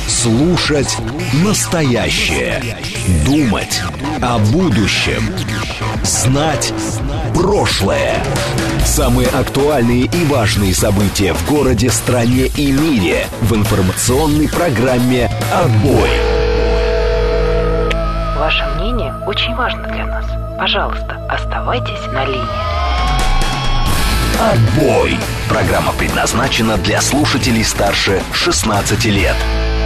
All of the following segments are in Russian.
Слушать настоящее. Думать о будущем. Знать прошлое. Самые актуальные и важные события в городе, стране и мире в информационной программе «Отбой». Ваше мнение очень важно для нас. Пожалуйста, оставайтесь на линии. «Отбой». Программа предназначена для слушателей старше 16 лет.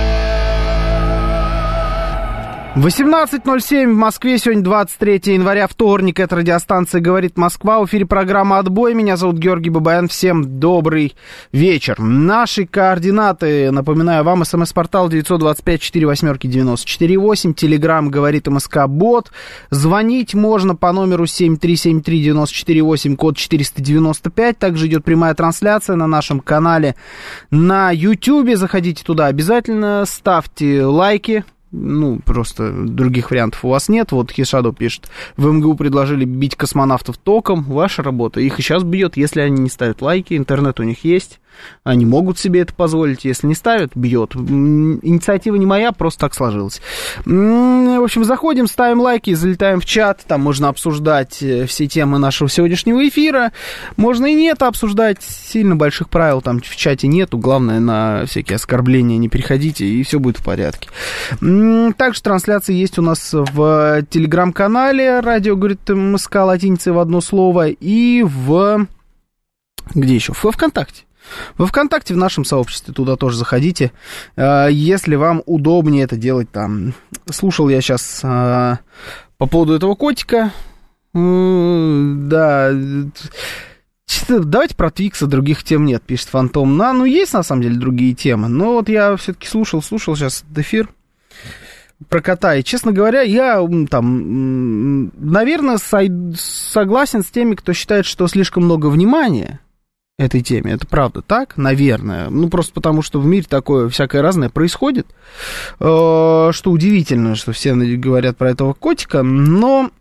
18:07 в Москве, сегодня 23 января, вторник, это радиостанция «Говорит Москва», в эфире программа «Отбой», меня зовут Георгий Бабаян, всем добрый вечер. Наши координаты, напоминаю вам, смс-портал 925-48-94-8, телеграм «Говорит МСК-бот», звонить можно по номеру 7373-94-8, код 495, также идет прямая трансляция на нашем канале на YouTube, заходите туда обязательно, ставьте лайки. Ну, просто других вариантов у вас нет. Вот Хишадо пишет: в МГУ предложили бить космонавтов током. Ваша работа. Их и сейчас бьет, если они не ставят лайки. Интернет у них есть. Они могут себе это позволить. Если не ставят, бьет. Инициатива не моя, просто так сложилось. В общем, заходим, ставим лайки, залетаем в чат. Там можно обсуждать все темы нашего сегодняшнего эфира. Можно и нет обсуждать. Сильно больших правил там в чате нету. Главное, на всякие оскорбления не переходите, и все будет в порядке. Также трансляция есть у нас в телеграм-канале «Радио говорит МСК» латиницей в одно слово. И в... Где еще? В ВКонтакте. Во ВКонтакте, в нашем сообществе, туда тоже заходите, если вам удобнее это делать там. Слушал я сейчас по поводу этого котика. Да, давайте про Твикса, других тем нет, пишет Фантом. Ну, есть на самом деле другие темы, но вот я все-таки слушал сейчас этот эфир про кота, и, честно говоря, я там, наверное, согласен с теми, кто считает, что слишком много внимания этой теме. Это правда так, наверное. Ну, просто потому, что в мире такое всякое разное происходит, что удивительно, что все говорят про этого котика, но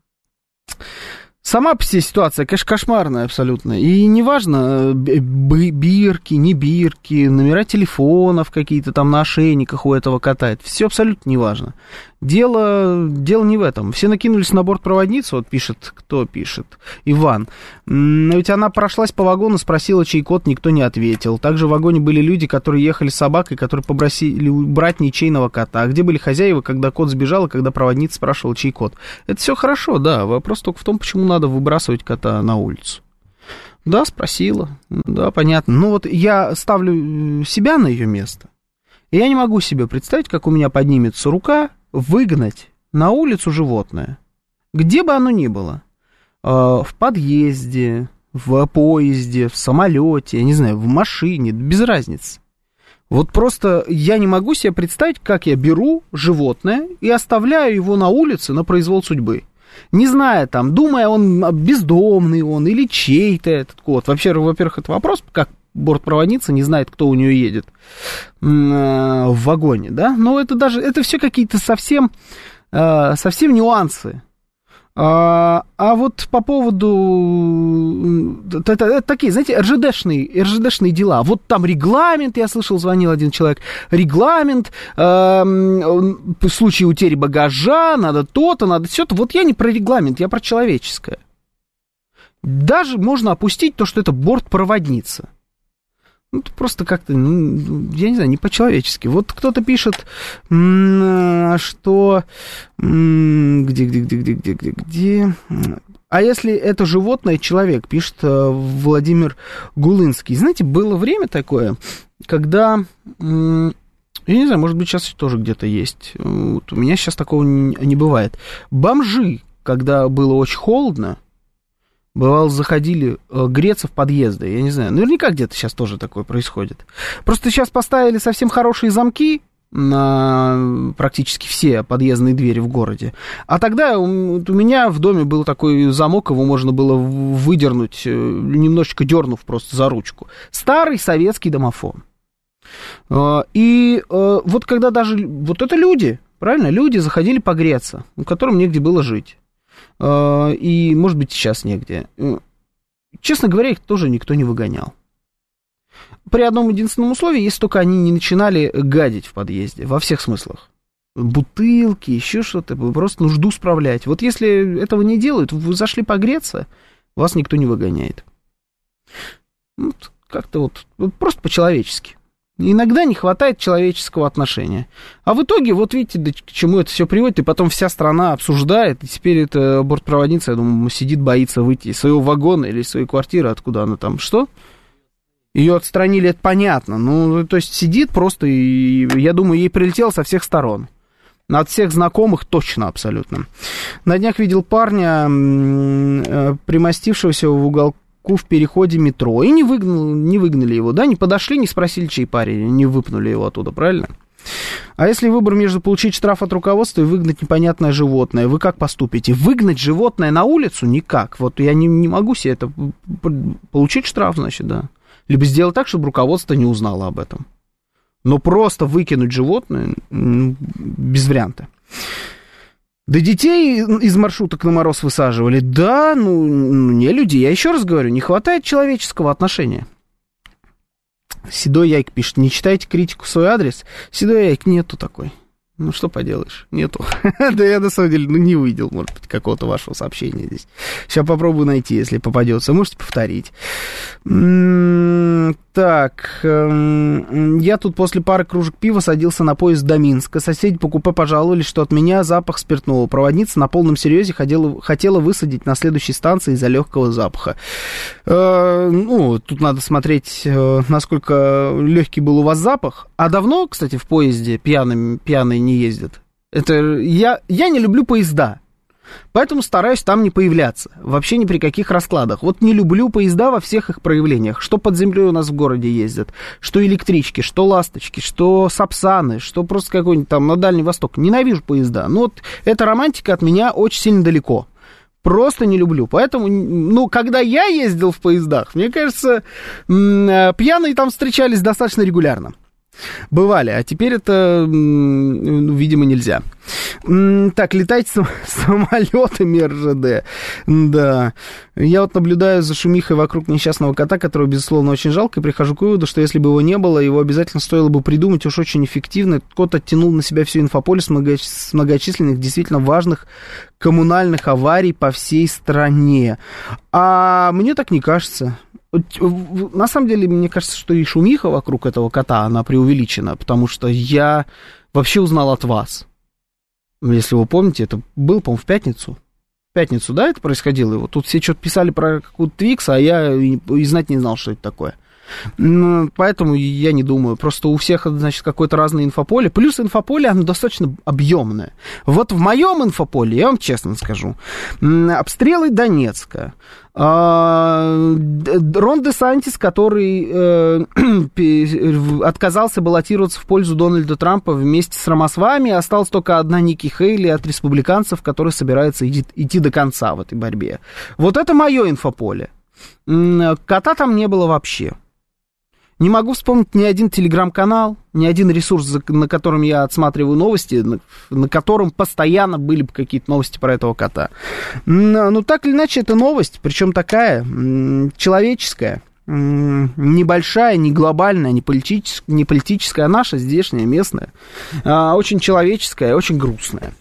сама по себе ситуация, конечно, кошмарная абсолютно. И неважно, бирки, не бирки, номера телефонов какие-то там на ошейниках у этого кота. Это все абсолютно неважно. Дело не в этом. Все накинулись на бортпроводницу, вот пишет, кто пишет? Иван. Ведь она прошлась по вагону, спросила, чей кот, никто не ответил. Также в вагоне были люди, которые ехали с собакой, которые попросили убрать ничейного кота. А где были хозяева, когда кот сбежал, и когда проводница спрашивала, чей кот? Это все хорошо, да. Вопрос только в том, почему надо выбрасывать кота на улицу. Да, спросила. Да, понятно. Ну вот я ставлю себя на ее место. И я не могу себе представить, как у меня поднимется рука выгнать на улицу животное, где бы оно ни было, в подъезде, в поезде, в самолете, я не знаю, в машине, без разницы. Вот просто я не могу себе представить, как я беру животное и оставляю его на улице на произвол судьбы. Не зная там, думая, он бездомный он или чей-то этот кот. Вообще, во-первых, это вопрос, как бортпроводница не знает, кто у нее едет в вагоне, да, но это все какие-то совсем нюансы. А вот по поводу, это такие, знаете, РЖДшные дела. Вот там регламент, я слышал, звонил один человек, регламент, в случае утери багажа, надо то-то, надо все-то. Вот я не про регламент, я про человеческое. Даже можно опустить то, что это бортпроводница. Ну, это просто как-то, я не знаю, не по-человечески. Вот кто-то пишет, что... Где? А если это животное, человек, пишет Владимир Гулынский. Знаете, было время такое, когда... Я не знаю, может быть, сейчас тоже где-то есть. Вот у меня сейчас такого не бывает. Бомжи, когда было очень холодно, бывало, заходили греться в подъезды. Я не знаю, наверняка где-то сейчас тоже такое происходит. Просто сейчас поставили совсем хорошие замки на практически все подъездные двери в городе. А тогда у меня в доме был такой замок, его можно было выдернуть, немножечко дернув просто за ручку. Старый советский домофон. И вот когда даже... Вот это люди, правильно? Люди заходили погреться, которым негде было жить. И, может быть, сейчас негде. Честно говоря, их тоже никто не выгонял. При одном единственном условии, если только они не начинали гадить в подъезде, во всех смыслах. Бутылки, еще что-то, просто нужду справлять. Вот если этого не делают, вы зашли погреться, вас никто не выгоняет. Вот, как-то вот просто по-человечески. Иногда не хватает человеческого отношения. А в итоге, вот видите, к чему это все приводит, и потом вся страна обсуждает, и теперь эта бортпроводница, я думаю, сидит, боится выйти из своего вагона или из своей квартиры, откуда она там, что? Ее отстранили, это понятно. Ну, то есть сидит просто, и я думаю, ей прилетело со всех сторон. От всех знакомых точно, абсолютно. На днях видел парня, примостившегося в уголку в переходе метро, и не выгнали его, да, не подошли, не спросили, чей парень, не выпнули его оттуда, правильно? А если выбор между получить штраф от руководства и выгнать непонятное животное, вы как поступите? Выгнать животное на улицу? Никак. Вот я не могу себе это... Получить штраф, значит, да. Либо сделать так, чтобы руководство не узнало об этом. Но просто выкинуть животное без варианта. Да детей из маршруток на мороз высаживали. Да, не люди. Я еще раз говорю, не хватает человеческого отношения. Седой Яйк пишет, не читайте критику в свой адрес. Седой Яйк, нету такой. Ну, что поделаешь, нету. Да я, на самом деле, не увидел, может быть, какого-то вашего сообщения здесь. Сейчас попробую найти, если попадется. Можете повторить. Так, я тут после пары кружек пива садился на поезд до Минска. Соседи по купе пожаловались, что от меня запах спиртного. Проводница на полном серьезе хотела высадить на следующей станции из-за легкого запаха. Тут надо смотреть, насколько легкий был у вас запах. А давно, кстати, в поезде пьяные не ездят? Это я не люблю поезда. Поэтому стараюсь там не появляться. Вообще ни при каких раскладах. Вот не люблю поезда во всех их проявлениях. Что под землей у нас в городе ездят. Что электрички, что ласточки, что сапсаны, что просто какой-нибудь там на Дальний Восток. Ненавижу поезда. Но вот эта романтика от меня очень сильно далеко. Просто не люблю. Поэтому, когда я ездил в поездах, мне кажется, пьяные там встречались достаточно регулярно. Бывали, а теперь это, видимо, нельзя. Так, летайте самолетами РЖД. Да. Я вот наблюдаю за шумихой вокруг несчастного кота, которого, безусловно, очень жалко, и прихожу к выводу, что если бы его не было, его обязательно стоило бы придумать уж очень эффективно. Этот кот оттянул на себя всю инфополис с многочисленных, действительно важных коммунальных аварий по всей стране. А мне так не кажется. На самом деле, мне кажется, что и шумиха вокруг этого кота, она преувеличена, потому что я вообще узнал от вас. Если вы помните, это было, по-моему, в пятницу. В пятницу, да, это происходило? И вот тут все что-то писали про какую-то Твикс, а я и знать не знал, что это такое. Поэтому я не думаю. Просто у всех, значит, какое-то разное инфополе. Плюс инфополе, оно достаточно объемное. Вот в моем инфополе, я вам честно скажу, обстрелы Донецка, Рон Десантис, который отказался баллотироваться в пользу Дональда Трампа вместе с Рамосвами, осталась только одна Ники Хейли от республиканцев, который собирается идти до конца в этой борьбе. Вот это мое инфополе. Кота там не было вообще. Не могу вспомнить ни один телеграм-канал, ни один ресурс, на котором я отсматриваю новости, на котором постоянно были бы какие-то новости про этого кота. Но так или иначе, это новость, причем такая человеческая, небольшая, не глобальная, не политическая, а наша, здешняя, местная, очень человеческая, очень грустная.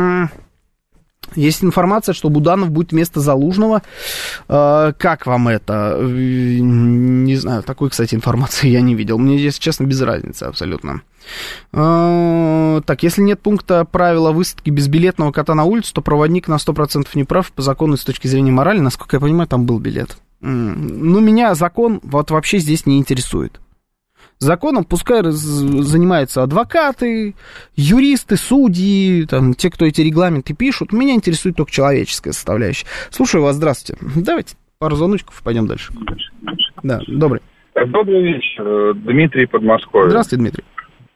Есть информация, что Буданов будет вместо Залужного. Как вам это? Не знаю, такой, кстати, информации я не видел. Мне, если честно, без разницы абсолютно. Так, если нет пункта правила высадки безбилетного кота на улицу, то проводник на 100% не прав по закону с точки зрения морали. Насколько я понимаю, там был билет. Меня закон вот вообще здесь не интересует. Законом пускай занимаются адвокаты, юристы, судьи, там, те, кто эти регламенты пишут. Меня интересует только человеческая составляющая. Слушаю вас, здравствуйте. Давайте пару звоночков и пойдем дальше. Да, добрый. Добрый вечер, Дмитрий, Подмосковье. Здравствуйте, Дмитрий.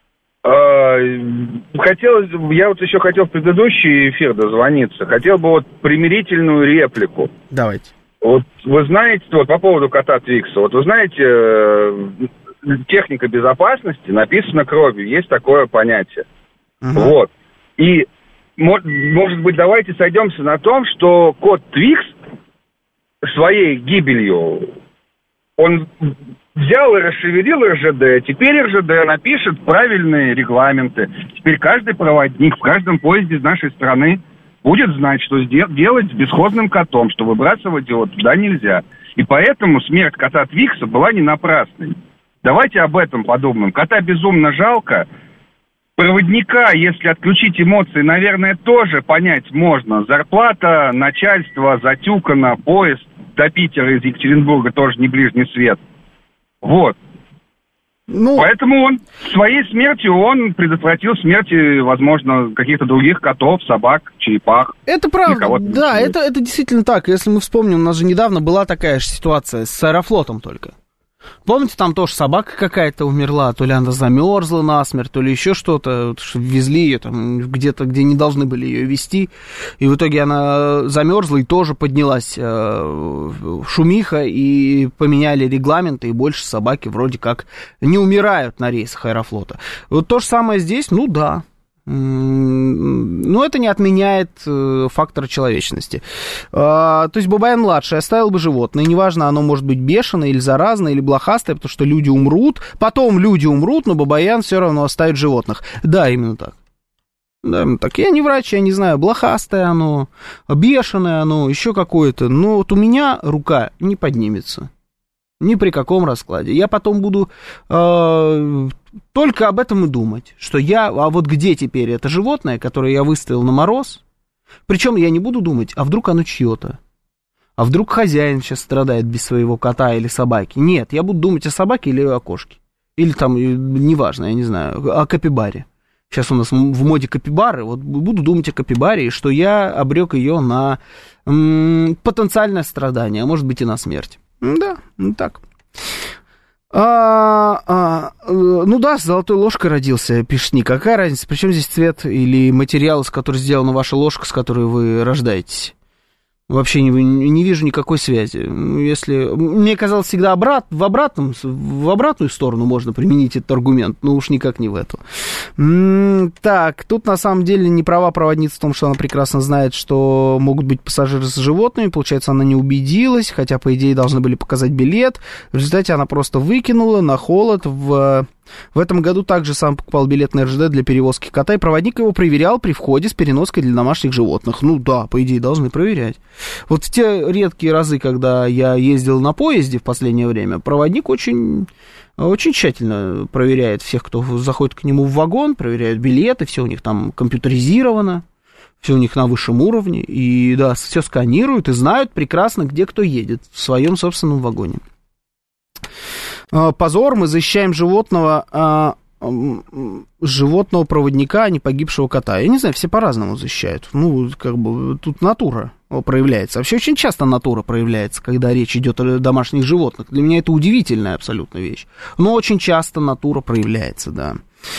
Я вот еще хотел в предыдущий эфир дозвониться. Хотел бы вот примирительную реплику. Давайте. Вот вы знаете, вот по поводу кота Твикса, вот вы знаете... Техника безопасности написана кровью, есть такое понятие. Вот. И, может быть, давайте сойдемся на том, что кот Твикс своей гибелью, он взял и расшевелил РЖД. Теперь РЖД напишет правильные регламенты. Теперь каждый проводник в каждом поезде из нашей страны будет знать, что делать с бесхозным котом, что выбрасывать его туда нельзя. И поэтому смерть кота Твикса была не напрасной. Давайте об этом подумаем. Кота безумно жалко. Проводника, если отключить эмоции, наверное, тоже понять можно. Зарплата, начальство, затюкано, поезд до Питера из Екатеринбурга тоже не ближний свет. Вот. Поэтому он своей смертью он предотвратил смерти, возможно, каких-то других котов, собак, черепах. Это правда, да, это действительно так. Если мы вспомним, у нас же недавно была такая же ситуация с Аэрофлотом только. Помните, там тоже собака какая-то умерла, то ли она замерзла насмерть, то ли еще что-то, везли ее там где-то, где не должны были ее везти, и в итоге она замерзла и тоже поднялась шумиха, и поменяли регламенты, и больше собаки вроде как не умирают на рейсах Аэрофлота. Вот то же самое здесь, ну да. Но это не отменяет фактора человечности. То есть Бабаян-младший оставил бы животное, неважно, оно может быть бешеное или заразное, или блохастое, потому что люди умрут, потом люди умрут, но Бабаян все равно оставит животных. Да, именно так. Да, именно так. Я не врач, я не знаю, блохастое оно, бешеное оно, еще какое-то, но вот у меня рука не поднимется. Ни при каком раскладе. Я потом буду только об этом и думать, что а вот где теперь это животное, которое я выставил на мороз? Причем я не буду думать, а вдруг оно чье-то? А вдруг хозяин сейчас страдает без своего кота или собаки? Нет, я буду думать о собаке или о кошке. Или там, неважно, я не знаю, о капибаре. Сейчас у нас в моде капибары, вот буду думать о капибаре, и что я обрек ее на потенциальное страдание, а может быть и на смерть. Да, ну так. Ну да, с золотой ложкой родился, пишет Ник. Какая разница, причем здесь цвет или материал, из которого сделана ваша ложка, с которой вы рождаетесь? Вообще не вижу никакой связи. Если мне казалось, всегда в обратную сторону можно применить этот аргумент, но уж никак не в эту. Так, тут на самом деле не права проводница в том, что она прекрасно знает, что могут быть пассажиры с животными. Получается, она не убедилась, хотя, по идее, должны были показать билет. В результате она просто выкинула на холод. В этом году также сам покупал билет на РЖД для перевозки кота, и проводник его проверял при входе с переноской для домашних животных. Ну да, по идее, должны проверять. Вот в те редкие разы, когда я ездил на поезде в последнее время, проводник очень тщательно проверяет всех, кто заходит к нему в вагон, проверяет билеты, все у них там компьютеризировано, все у них на высшем уровне, и да, все сканируют и знают прекрасно, где кто едет в своем собственном вагоне. Позор, мы защищаем животного проводника, а не погибшего кота. Я не знаю, все по-разному защищают. Ну, как бы, тут натура проявляется. Вообще очень часто натура проявляется, когда речь идет о домашних животных. Для меня это удивительная абсолютно вещь. Но очень часто натура проявляется, да.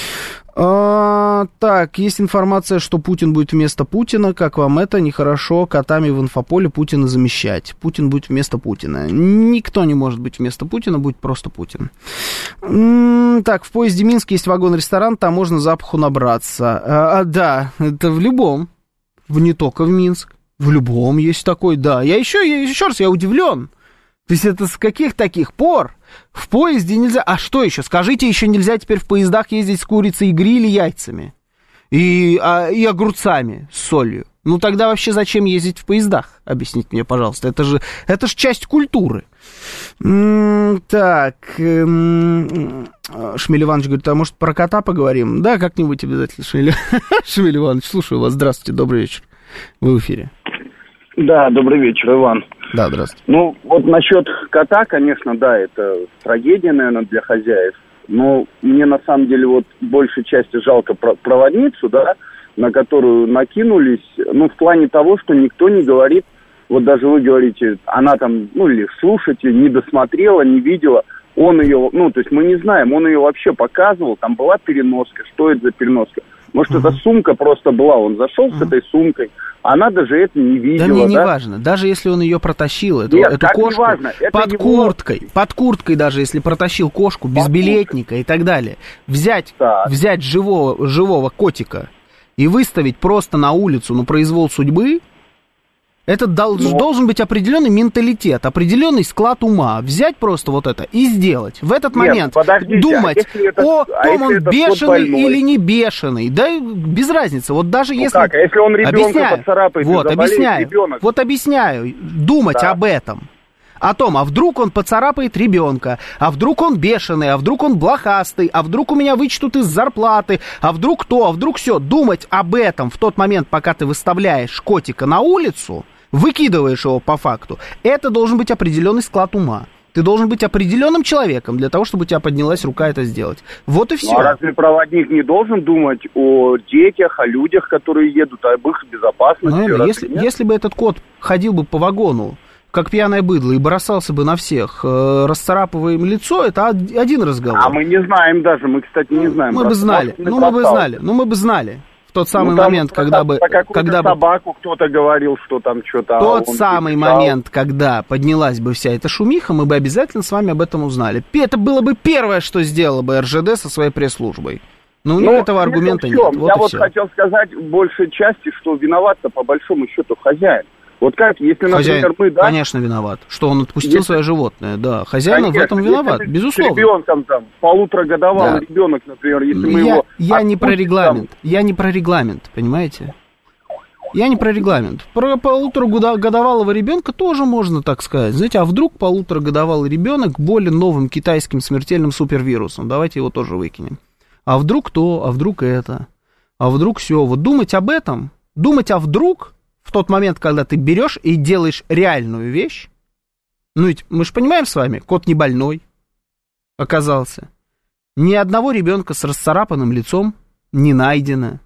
Так, есть информация, что Путин будет вместо Путина. Как вам это? Нехорошо котами в инфополе Путина замещать. Путин будет вместо Путина. Никто не может быть вместо Путина, будет просто Путин. Так, в поезде Минск есть вагон-ресторан, там можно запаху набраться. Да, это в любом. Не только в Минск. В любом есть такой, да. Еще раз, я удивлен. То есть это с каких таких пор в поезде нельзя... А что еще? Скажите, еще нельзя теперь в поездах ездить с курицей и гриль и яйцами? И огурцами с солью? Ну тогда вообще зачем ездить в поездах? Объясните мне, пожалуйста. Это же часть культуры. Так... Шмель Иванович говорит, а может про кота поговорим? Да, как-нибудь обязательно, Шмель Иванович. Слушаю вас. Здравствуйте, добрый вечер. Вы в эфире. Да, добрый вечер, Иван. Да, здравствуйте. Ну, вот насчет кота, конечно, да, это трагедия, наверное, для хозяев. Но мне на самом деле вот большей части жалко проводницу, да, на которую накинулись. Ну, в плане того, что никто не говорит, вот даже вы говорите, она там, ну, или слушатель не досмотрела, не видела. Он ее, ну, то есть мы не знаем, он ее вообще показывал, там была переноска, что это за переноска? Может, это сумка просто была, он зашел с этой сумкой, она даже это не видела. Да мне не важно, даже если он ее протащил, эту кошку под курткой даже, если протащил кошку без билетника и так далее, взять живого котика и выставить просто на улицу, на произвол судьбы, Это должен быть определенный менталитет, определенный склад ума. Взять просто вот это и сделать. В этот момент думать, том он бешеный или не бешеный. Да без разницы. Вот даже если... Как? А если он ребенка поцарапает, ребенок? Вот объясняю. Думать об этом. О том, а вдруг он поцарапает ребенка, а вдруг он бешеный, а вдруг он блохастый, а вдруг у меня вычтут из зарплаты, а вдруг то, а вдруг все. Думать об этом в тот момент, пока ты выставляешь котика на улицу, выкидываешь его по факту, это должен быть определенный склад ума. Ты должен быть определенным человеком для того, чтобы у тебя поднялась рука это сделать. Вот и все. А разве проводник не должен думать о детях, о людях, которые едут, об их безопасности? Наверное, если бы этот кот ходил бы по вагону, как пьяное быдло, и бросался бы на всех, расцарапывая им лицо, это один разговор. А мы не знаем даже, мы, кстати, не знаем. Мы бы знали, мы бы знали. В тот самый момент, когда бы... собаку кто-то говорил, что там что-то... Тот самый момент, когда поднялась бы вся эта шумиха, мы бы обязательно с вами об этом узнали. Это было бы первое, что сделала бы РЖД со своей пресс-службой. Но у них этого аргумента нет. Я хотел сказать в большей части, что виноват-то по большому счету хозяин. Вот как, если, например, мы... Да, конечно, виноват, что он отпустил свое животное, да. Хозяин в этом виноват, безусловно. С ребенком, там, полуторагодовалый ребенок, например, если мы его... Я не про регламент, понимаете? Я не про регламент. Про полуторагодовалого ребенка тоже можно так сказать. Знаете, а вдруг полуторагодовалый ребенок болен новым китайским смертельным супервирусом? Давайте его тоже выкинем. А вдруг то, а вдруг это, а вдруг все. Вот думать об этом, думать о вдруг... В тот момент, когда ты берешь и делаешь реальную вещь, ну ведь мы же понимаем с вами, кот не больной оказался. Ни одного ребенка с расцарапанным лицом не найдено.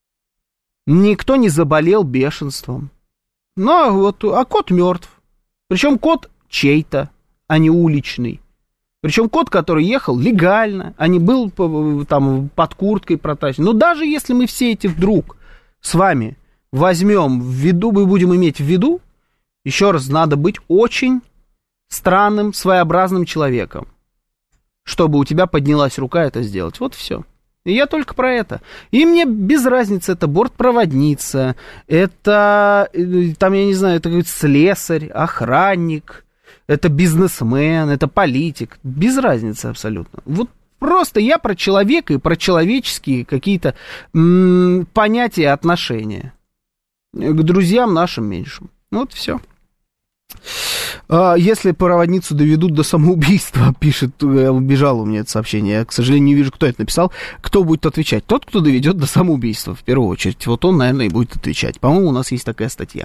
Никто не заболел бешенством. А кот мертв. Причем кот чей-то, а не уличный. Причем кот, который ехал легально, а не был там под курткой протащен. Но даже если мы все эти вдруг с вами... возьмем в виду, мы будем иметь в виду, еще раз, надо быть очень странным, своеобразным человеком, чтобы у тебя поднялась рука это сделать. Вот все. И я только про это. И мне без разницы, это бортпроводница, это, там, я не знаю, это слесарь, охранник, это бизнесмен, это политик. Без разницы абсолютно. Вот просто я про человека и про человеческие какие-то понятия, отношения. К друзьям нашим меньшим. Вот все. Если проводницу доведут до самоубийства, пишет, убежало у меня это сообщение, я, к сожалению, не вижу, кто это написал. Кто будет отвечать? Тот, кто доведет до самоубийства, в первую очередь. Вот он, наверное, и будет отвечать. По-моему, у нас есть такая статья.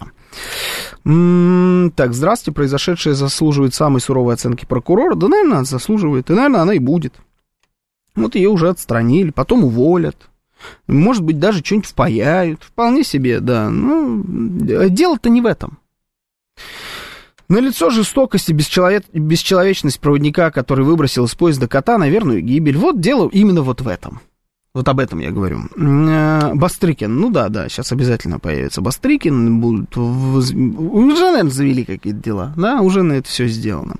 Так, здравствуйте, произошедшее заслуживает самой суровой оценки прокурора. Да, наверное, она заслуживает, и, наверное, она и будет. Вот ее уже отстранили, потом уволят. Может быть, даже что-нибудь впаяют. Вполне себе, да. Ну, дело-то не в этом. Налицо жестокость и бесчеловечность проводника, который выбросил из поезда кота на верную гибель. Вот дело именно вот в этом. Вот об этом я говорю. Бастрыкин. Ну да, сейчас обязательно появится Бастрыкин. Уже, наверное, завели какие-то дела. Да, уже на это все сделано.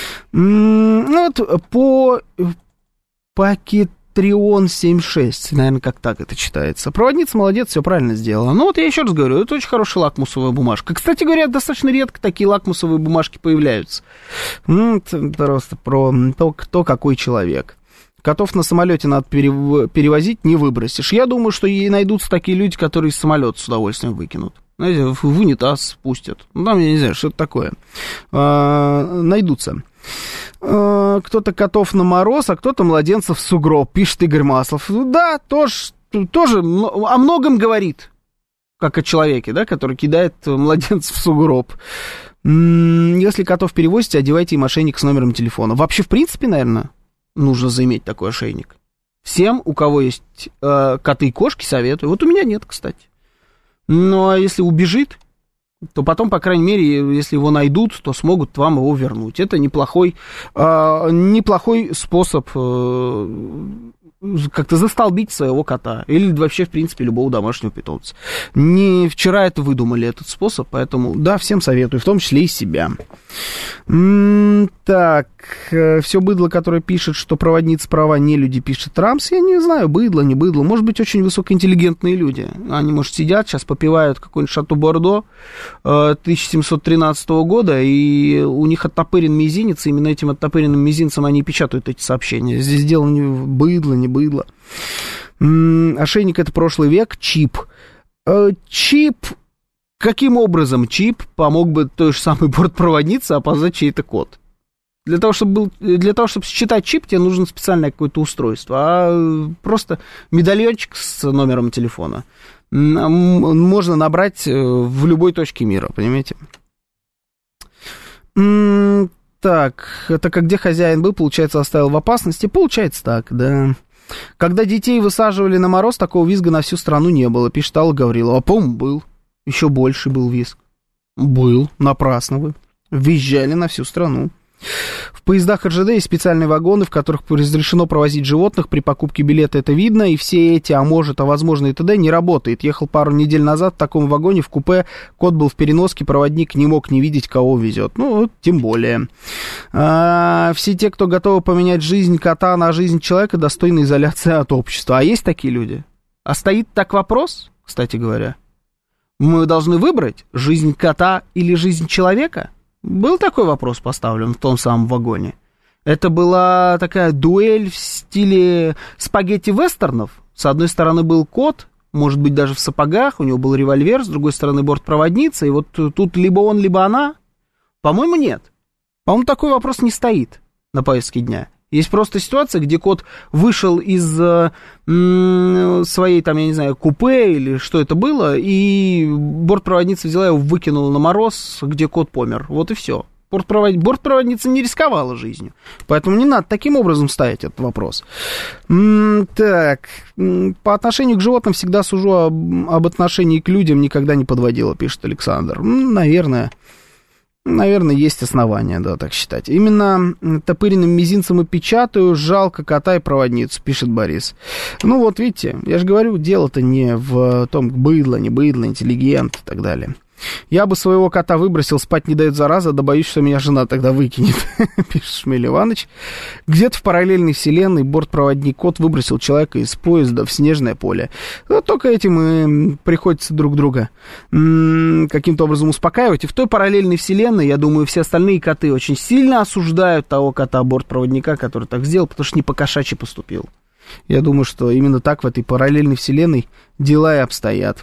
Вот по Пакетрион 76, наверное, как так это читается. Проводница молодец, все правильно сделала. Ну вот я еще раз говорю, это очень хорошая лакмусовая бумажка. Кстати говоря, достаточно редко такие лакмусовые бумажки появляются. Это просто про то, какой человек. Котов на самолете надо перевозить, не выбросишь. Я думаю, что и найдутся такие люди, которые из самолета с удовольствием выкинут. Знаете, в унитаз спустят. Ну, там, я не знаю, что это такое. Найдутся. Кто-то котов на мороз, а кто-то младенцев в сугроб, пишет Игорь Маслов. Да, тоже о многом говорит, как о человеке, да, который кидает младенцев в сугроб. Если котов перевозите, одевайте им ошейник с номером телефона. Вообще, в принципе, наверное, нужно заиметь такой ошейник. Всем, у кого есть коты и кошки, советую. Вот у меня нет, кстати. Ну, а если убежит, то потом, по крайней мере, если его найдут, то смогут вам его вернуть. Это неплохой способ как-то застолбить своего кота. Или вообще, в принципе, любого домашнего питомца. Не вчера это выдумали, этот способ, поэтому, да, всем советую, в том числе и себя. Так, все быдло, которое пишет, что проводница права не люди, пишет Рамс, я не знаю, быдло, не быдло. Может быть, очень высокоинтеллигентные люди. Они, может, сидят, сейчас попивают какой-нибудь Шато Бордо, 1713 года, и у них оттопырен мизинец, и именно этим оттопыренным мизинцем они печатают эти сообщения. Здесь дело не быдло, не быдло. Ошейник — это прошлый век. Чип. Чип... Каким образом чип помог бы той же самой бортпроводнице опознать чей-то код? Для того, чтобы считать чип, тебе нужно специальное какое-то устройство, а просто медальончик с номером телефона можно набрать в любой точке мира, понимаете? Так, это как где хозяин был, получается, оставил в опасности? Получается так, да. Когда детей высаживали на мороз, такого визга на всю страну не было, пишет Алла Гаврилова. А, по-моему, был. Еще больше был визг. Был, напрасно вы. Визжали на всю страну. В поездах РЖД есть специальные вагоны, в которых разрешено провозить животных. При покупке билета это видно, и все эти, а может, а возможно и т.д. не работает. Ехал пару недель назад в таком вагоне в купе, кот был в переноске, проводник не мог не видеть, кого везет. Ну, тем более. Все те, кто готовы поменять жизнь кота на жизнь человека, достойны изоляции от общества. А есть такие люди? А стоит так вопрос, кстати говоря. Мы должны выбрать, жизнь кота или жизнь человека? Был такой вопрос поставлен в том самом вагоне. Это была такая дуэль в стиле спагетти-вестернов. С одной стороны был кот, может быть, даже в сапогах, у него был револьвер, с другой стороны бортпроводница, и вот тут либо он, либо она. По-моему, нет. По-моему, такой вопрос не стоит на повестке дня. Есть просто ситуация, где кот вышел из своей, там, я не знаю, купе или что это было, и бортпроводница взяла его, выкинула на мороз, где кот помер. Вот и все. Бортпроводница не рисковала жизнью. Поэтому не надо таким образом ставить этот вопрос. Так, по отношению к животным всегда сужу об отношении к людям, никогда не подводила, пишет Александр. Наверное, есть основания, да, так считать. Именно топыренным мизинцем и печатаю, жалко кота и проводницу, пишет Борис. Ну вот, видите, я же говорю, дело-то не в том, быдло, не быдло, интеллигент и так далее. Я бы своего кота выбросил, спать не дает зараза, да боюсь, что меня жена тогда выкинет, пишет Шмель Иванович. Где-то в параллельной вселенной бортпроводник кот выбросил человека из поезда в снежное поле. Вот только этим и приходится друг друга каким-то образом успокаивать. И в той параллельной вселенной, я думаю, все остальные коты очень сильно осуждают того кота бортпроводника, который так сделал, потому что не по-кошачьи поступил. Я думаю, что именно так в этой параллельной вселенной дела и обстоят.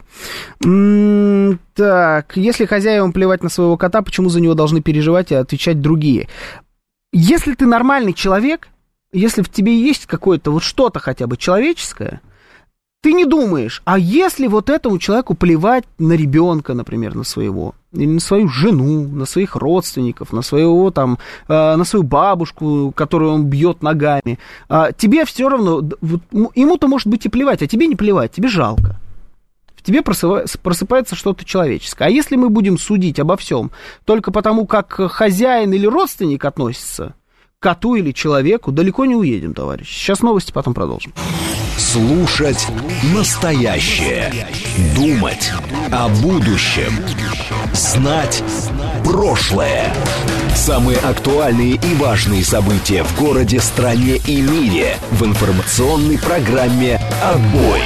Так, если хозяевам плевать на своего кота, почему за него должны переживать и отвечать другие? Если ты нормальный человек, если в тебе есть какое-то вот что-то хотя бы человеческое, ты не думаешь, а если вот этому человеку плевать на ребенка, например, на своего, или на свою жену, на своих родственников, на своего там, на свою бабушку, которую он бьет ногами, тебе все равно, вот, ему-то может быть и плевать, а тебе не плевать, тебе жалко. В тебе просыпается что-то человеческое. А если мы будем судить обо всем только потому, как хозяин или родственник относится к коту или человеку, далеко не уедем, товарищи. Сейчас новости, потом продолжим. Слушать настоящее. Думать о будущем. Знать прошлое. Самые актуальные и важные события в городе, стране и мире в информационной программе «Отбой».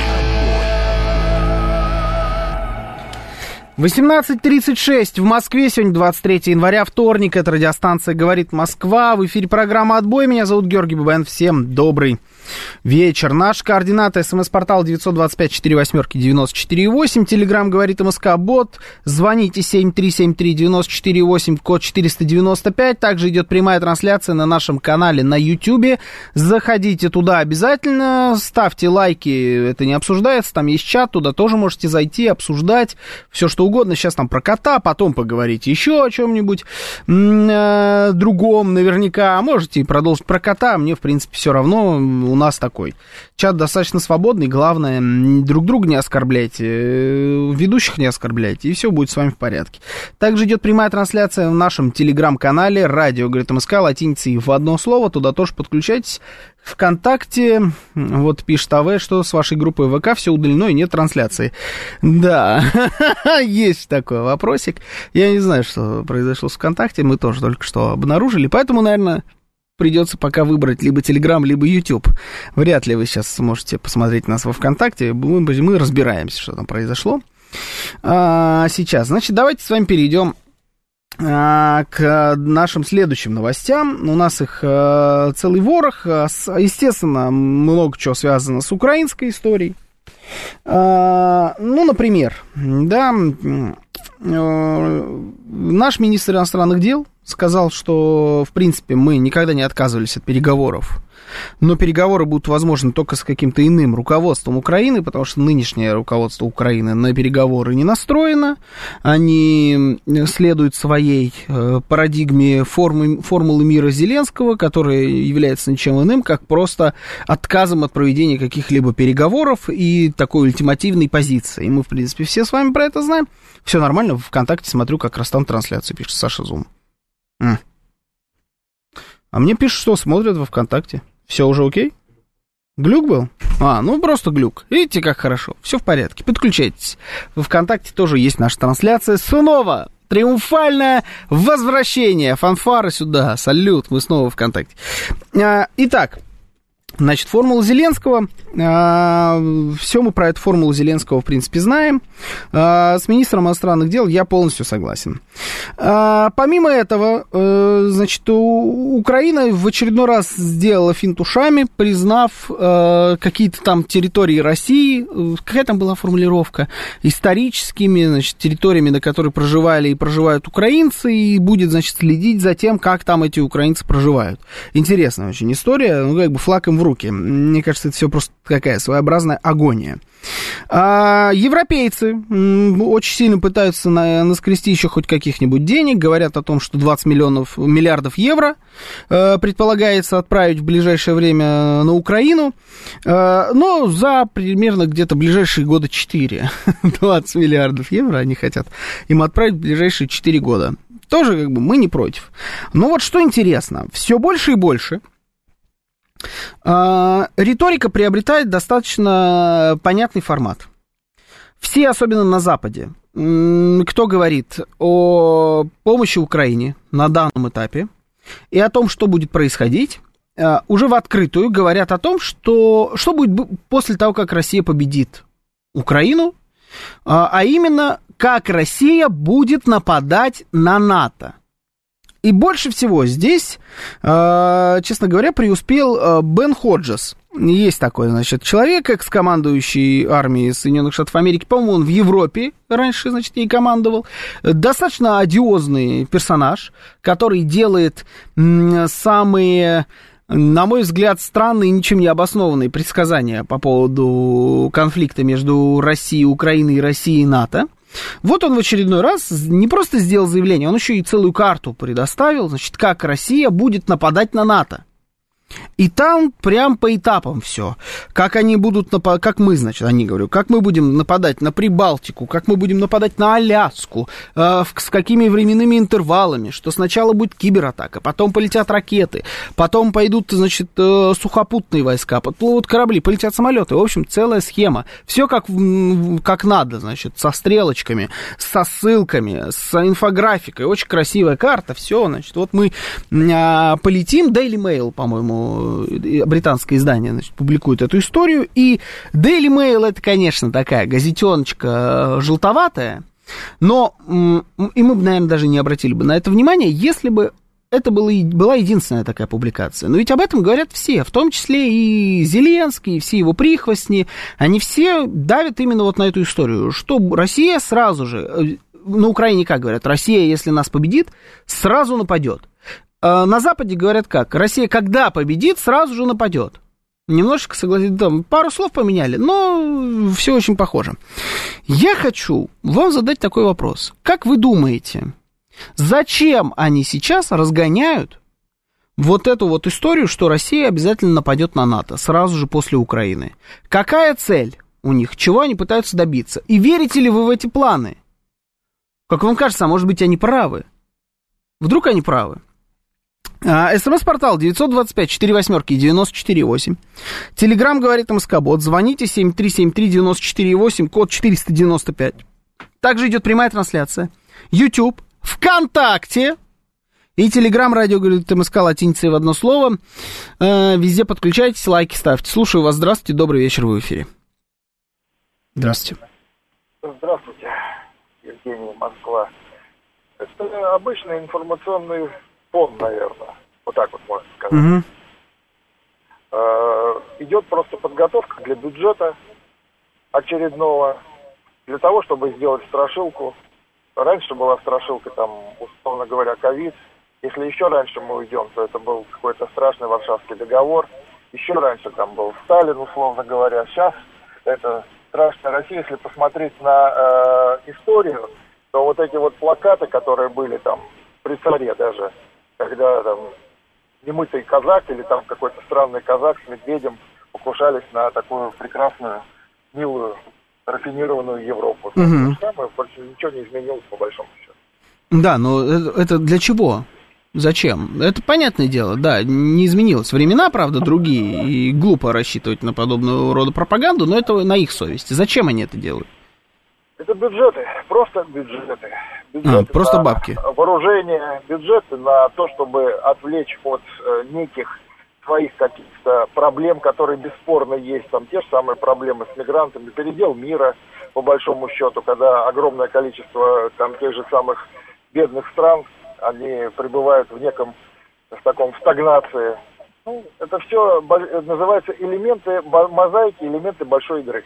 18:36 в Москве, сегодня 23 января, вторник, это радиостанция «Говорит Москва», в эфире программа «Отбой», меня зовут Георгий Бабаян, всем добрый вечер. Наш координат, смс-портал 925-48-94-8, телеграм «Говорит МСК», бот, звоните 7373-94-8, код 495, также идет прямая трансляция на нашем канале на YouTube, заходите туда обязательно, ставьте лайки, это не обсуждается, там есть чат, туда тоже можете зайти, обсуждать, все что угодно, сейчас там про кота, потом поговорите еще о чем-нибудь другом наверняка, можете продолжить про кота, мне в принципе все равно, у нас такой чат достаточно свободный, главное друг друга не оскорбляйте, ведущих не оскорбляйте, и все будет с вами в порядке. Также идет прямая трансляция в нашем телеграм-канале «Радио Говорит МСК», латиницей в одно слово, туда тоже подключайтесь. ВКонтакте, вот пишет АВ, что с вашей группой ВК все удалено и нет трансляции. Да, есть такой вопросик. Я не знаю, что произошло с ВКонтакте, мы тоже только что обнаружили, поэтому, наверное, придется пока выбрать либо Телеграм, либо YouTube. Вряд ли вы сейчас сможете посмотреть нас во ВКонтакте, мы разбираемся, что там произошло. сейчас. Значит, давайте с вами перейдем к нашим следующим новостям. У нас их целый ворох. Естественно, много чего связано с украинской историей. Ну, например, да, наш министр иностранных дел сказал, что, в принципе, мы никогда не отказывались от переговоров, но переговоры будут возможны только с каким-то иным руководством Украины, потому что нынешнее руководство Украины на переговоры не настроено, они следуют своей парадигме формулы мира Зеленского, которая является ничем иным, как просто отказом от проведения каких-либо переговоров и такой ультимативной позиции. И мы, в принципе, все с вами про это знаем. Все нормально, в ВКонтакте смотрю, как раз там трансляцию пишет Саша Зум. А мне пишут, что смотрят во ВКонтакте. Все уже окей? Глюк был? Ну просто глюк. Видите, как хорошо. Все в порядке. Подключайтесь. Во ВКонтакте тоже есть наша трансляция. Снова триумфальное возвращение. Фанфары сюда. Салют. Мы снова в ВКонтакте. Итак, значит, формула Зеленского. Все мы про эту формулу Зеленского, в принципе, знаем. С министром иностранных дел я полностью согласен. Помимо этого, значит, Украина в очередной раз сделала финт ушами, признав какие-то там территории России, какая там была формулировка, историческими, значит, территориями, на которых проживали и проживают украинцы, и будет, значит, следить за тем, как там эти украинцы проживают. Интересная очень история, ну, как бы флаг им в руки. Мне кажется, это все просто какая своеобразная агония. Европейцы очень сильно пытаются наскрести еще хоть каких-нибудь денег, говорят о том, что 20 миллиардов евро предполагается отправить в ближайшее время на Украину, но за примерно где-то ближайшие года 4. 20 миллиардов евро они хотят им отправить в ближайшие 4 года. Тоже как бы мы не против. Но вот что интересно, все больше и больше риторика приобретает достаточно понятный формат. Все, особенно на Западе, кто говорит о помощи Украине на данном этапе и о том, что будет происходить, уже в открытую говорят о том, что будет после того, как Россия победит Украину, а именно, как Россия будет нападать на НАТО. И больше всего здесь, честно говоря, преуспел Бен Ходжес. Есть такой, значит, человек, экс-командующий армией Соединенных Штатов Америки, по-моему, он в Европе раньше, значит, ей командовал. Достаточно одиозный персонаж, который делает самые, на мой взгляд, странные, ничем не обоснованные предсказания по поводу конфликта между Россией, Украиной и Россией и НАТО. Вот он в очередной раз не просто сделал заявление, он еще и целую карту предоставил, значит, как Россия будет нападать на НАТО. И там прям по этапам все. Как они будут нападать, как мы, значит, они говорю, как мы будем нападать на Прибалтику, как мы будем нападать на Аляску, с какими временными интервалами, что сначала будет кибератака, потом полетят ракеты, потом пойдут, значит, сухопутные войска, подплывут корабли, полетят самолеты. В общем, целая схема. Все как надо, значит, со стрелочками, со ссылками, с инфографикой. Очень красивая карта, все, значит, вот мы полетим. Daily Mail, по-моему, британское издание, значит, публикует эту историю, и Daily Mail это, конечно, такая газетеночка желтоватая, но и мы бы, наверное, даже не обратили бы на это внимание, если бы это была единственная такая публикация. Но ведь об этом говорят все, в том числе и Зеленский, и все его прихвостни, они все давят именно вот на эту историю, что Россия сразу же, на Украине как говорят, Россия, если нас победит, сразу нападет. На Западе говорят как? Россия, когда победит, сразу же нападет. Немножечко, согласитесь, там пару слов поменяли, но все очень похоже. Я хочу вам задать такой вопрос. Как вы думаете, зачем они сейчас разгоняют вот эту вот историю, что Россия обязательно нападет на НАТО сразу же после Украины? Какая цель у них? Чего они пытаются добиться? И верите ли вы в эти планы? Как вам кажется, а может быть, они правы? Вдруг они правы? СМС-портал 925-48-94-8. Телеграм говорит МСК-бот. Звоните 7373-94-8, код 495. Также идет прямая трансляция. YouTube, ВКонтакте и Телеграм, радио говорит МСК латиницей в одно слово. Везде подключайтесь, лайки ставьте. Слушаю вас. Здравствуйте, добрый вечер, вы в эфире. Здравствуйте. Здравствуйте. Евгений, Москва. Это обычный информационный фон, наверное. Вот так вот можно сказать. Идет просто подготовка для бюджета очередного, для того, чтобы сделать страшилку. Раньше была страшилка, там, условно говоря, ковид. Если еще раньше мы уйдем, то это был какой-то страшный Варшавский договор. Еще раньше там был Сталин, условно говоря. Сейчас это страшная Россия. Если посмотреть на историю, то вот эти вот плакаты, которые были там при царе даже, когда там немытый казак или там какой-то странный казак с медведем покушались на такую прекрасную, милую, рафинированную Европу. Самое, ничего не изменилось по большому счету. Да, но это для чего? Зачем? Это понятное дело, да, не изменилось. Времена, правда, другие, и глупо рассчитывать на подобного рода пропаганду, но это на их совести. Зачем они это делают? Это бюджеты, просто бюджеты. Просто бабки. Вооружение, бюджеты на то, чтобы отвлечь от неких своих каких-то проблем, которые бесспорно есть. Там те же самые проблемы с мигрантами, передел мира, по большому счету, когда огромное количество там тех же самых бедных стран, они пребывают в неком, в таком стагнации. Ну, это все называется элементы мозаики, элементы большой игры.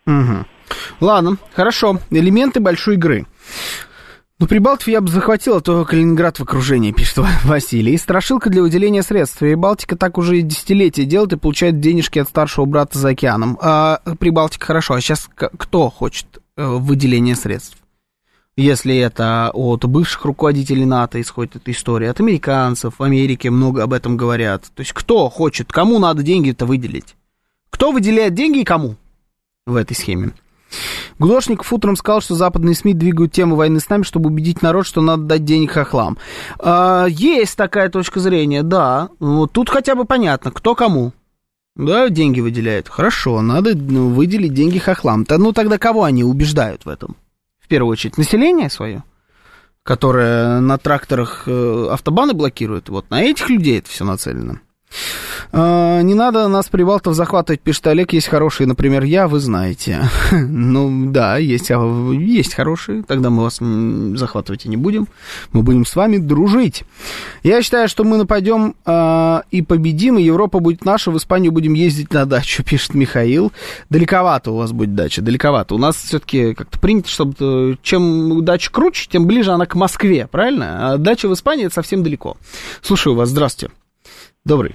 Ладно, хорошо. Элементы большой игры. Ну, Прибалтику я бы захватил, а то Калининград в окружении, пишет Василий. И страшилка для выделения средств. И Балтика так уже десятилетия делает и получает денежки от старшего брата за океаном. А Прибалтика хорошо. А сейчас кто хочет выделения средств? Если это от бывших руководителей НАТО исходит эта история, от американцев, в Америке много об этом говорят. То есть кто хочет, кому надо деньги-то выделить? Кто выделяет деньги и кому в этой схеме? Гудошников утром сказал, что западные СМИ двигают тему войны с нами, чтобы убедить народ, что надо дать денег хохлам. Есть такая точка зрения, да. Вот тут хотя бы понятно, кто кому. Да, деньги выделяет. Хорошо, надо выделить деньги хохлам. Ну тогда кого они убеждают в этом? В первую очередь население свое, которое на тракторах автобаны блокирует. Вот на этих людей это все нацелено. Не надо нас, прибалтов, захватывать, пишет Олег. Есть хорошие, например, я, вы знаете. Ну, да, есть хорошие. Тогда мы вас захватывать и не будем. Мы будем с вами дружить. Я считаю, что мы нападем и победим, и Европа будет наша. В Испанию будем ездить на дачу, пишет Михаил. Далековато у вас будет дача, далековато. У нас все-таки как-то принято, чтобы чем дача круче, тем ближе она к Москве, правильно? А дача в Испании — это совсем далеко. Слушаю вас, здравствуйте. Добрый.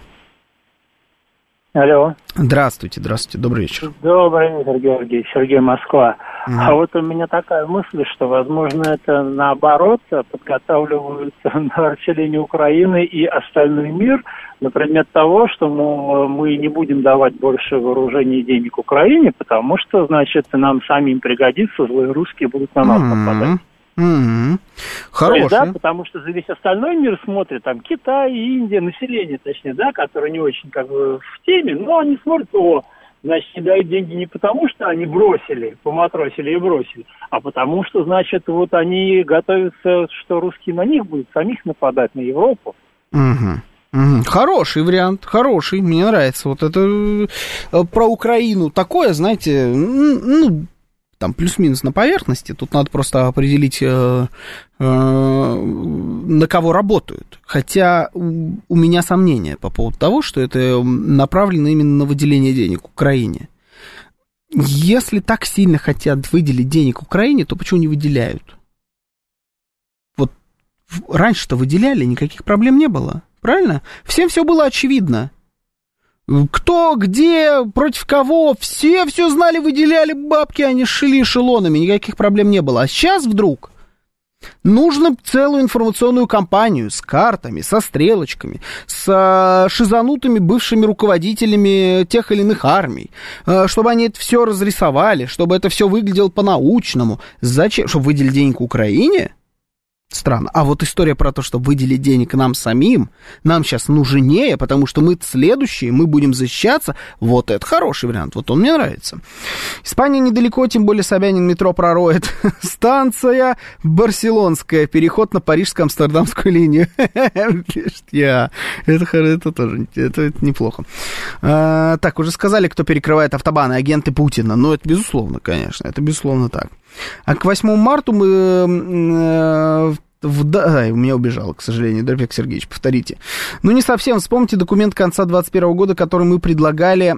Алло. Здравствуйте, добрый вечер. Добрый вечер, Георгий, Сергей, Москва. А вот у меня такая мысль, что, возможно, это наоборот подготавливают на расселение Украины и остальной мир на предмет того, что мы не будем давать больше вооружений и денег Украине, потому что, значит, нам самим пригодится, злые русские будут на нас нападать. Хороший. Да, потому что за весь остальной мир смотрит, там, Китай, Индия, население, точнее, да, которые не очень, как бы, в теме, но они смотрят, значит, не дают деньги не потому, что они бросили, поматросили и бросили, а потому что, значит, вот они готовятся, что русские на них будут самих нападать, на Европу. Хороший вариант, хороший, мне нравится. Вот это про Украину такое, знаете, ну, там плюс-минус на поверхности, тут надо просто определить, на кого работают. Хотя у меня сомнения по поводу того, что это направлено именно на выделение денег Украине. Если так сильно хотят выделить денег Украине, то почему не выделяют? Вот раньше-то выделяли, никаких проблем не было, правильно? Всем все было очевидно. Кто, где, против кого, все знали, выделяли бабки, они шили эшелонами, никаких проблем не было. А сейчас вдруг нужно целую информационную кампанию с картами, со стрелочками, с шизанутыми бывшими руководителями тех или иных армий, чтобы они это все разрисовали, чтобы это все выглядело по-научному. Зачем? Чтобы выделить денег Украине? Странно. А вот история про то, что выделить денег нам самим, нам сейчас нужнее, потому что мы следующие, мы будем защищаться, вот это хороший вариант, вот он мне нравится. Испания недалеко, тем более Собянин метро пророет. Станция Барселонская, переход на Парижско-Амстердамскую линию. Пишет я. Это тоже это неплохо. Так, уже сказали, кто перекрывает автобаны, агенты Путина. Ну, это безусловно, конечно, это безусловно так. А к 8 марта мы... у меня убежало, к сожалению, Дорбек Сергеевич, повторите. Ну, не совсем. Вспомните документ конца 2021 года, в котором мы предлагали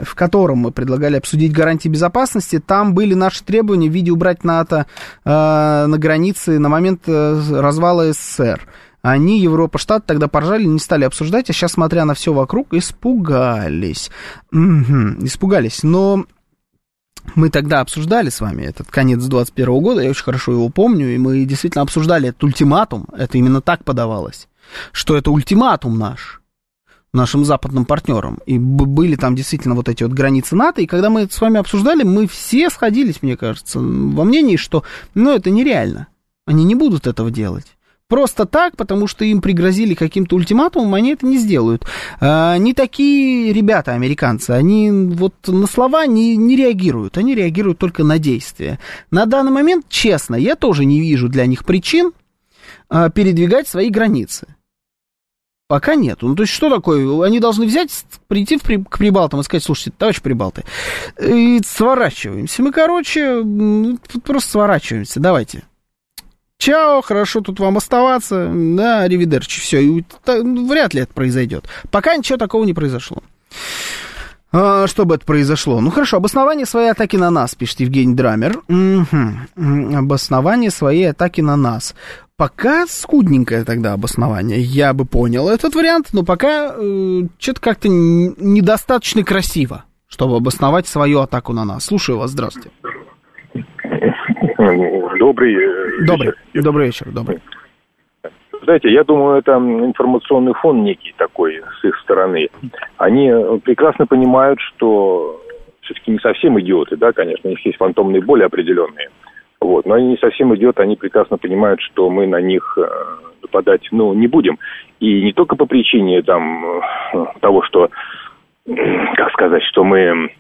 обсудить гарантии безопасности. Там были наши требования в виде убрать НАТО на границе на момент развала СССР. Они, Европа, Штаты, тогда поржали, не стали обсуждать, а сейчас, смотря на все вокруг, испугались. Испугались, но... Мы тогда обсуждали с вами этот конец 2021 года, я очень хорошо его помню, и мы действительно обсуждали этот ультиматум, это именно так подавалось, что это ультиматум нашим западным партнерам, и были там действительно вот эти вот границы НАТО, и когда мы это с вами обсуждали, мы все сходились, мне кажется, во мнении, что, это нереально, они не будут этого делать. Просто так, потому что им пригрозили каким-то ультиматумом, они это не сделают. Не такие ребята, американцы, они вот на слова не реагируют, они реагируют только на действия. На данный момент, честно, я тоже не вижу для них причин передвигать свои границы. Пока нет. Ну, то есть, что такое? Они должны взять, прийти к прибалтам и сказать: слушайте, товарищи прибалты, и сворачиваемся. Мы, просто сворачиваемся, давайте. Чао, хорошо тут вам оставаться, да, аривидерчи, все, и вряд ли это произойдет. Пока ничего такого не произошло. Чтобы это произошло? Ну, хорошо, обоснование своей атаки на нас, пишет Евгений Драмер. Обоснование своей атаки на нас. Пока скудненькое тогда обоснование. Я бы понял этот вариант, но пока что-то как-то недостаточно красиво, чтобы обосновать свою атаку на нас. Слушаю вас, здравствуйте. Добрый вечер. Знаете, я думаю, это информационный фон некий такой с их стороны. Они прекрасно понимают, что все-таки не совсем идиоты, да, конечно, у них есть фантомные боли определенные. Вот, но они не совсем идиоты, они прекрасно понимают, что мы на них нападать, не будем. И не только по причине того, что, что мы,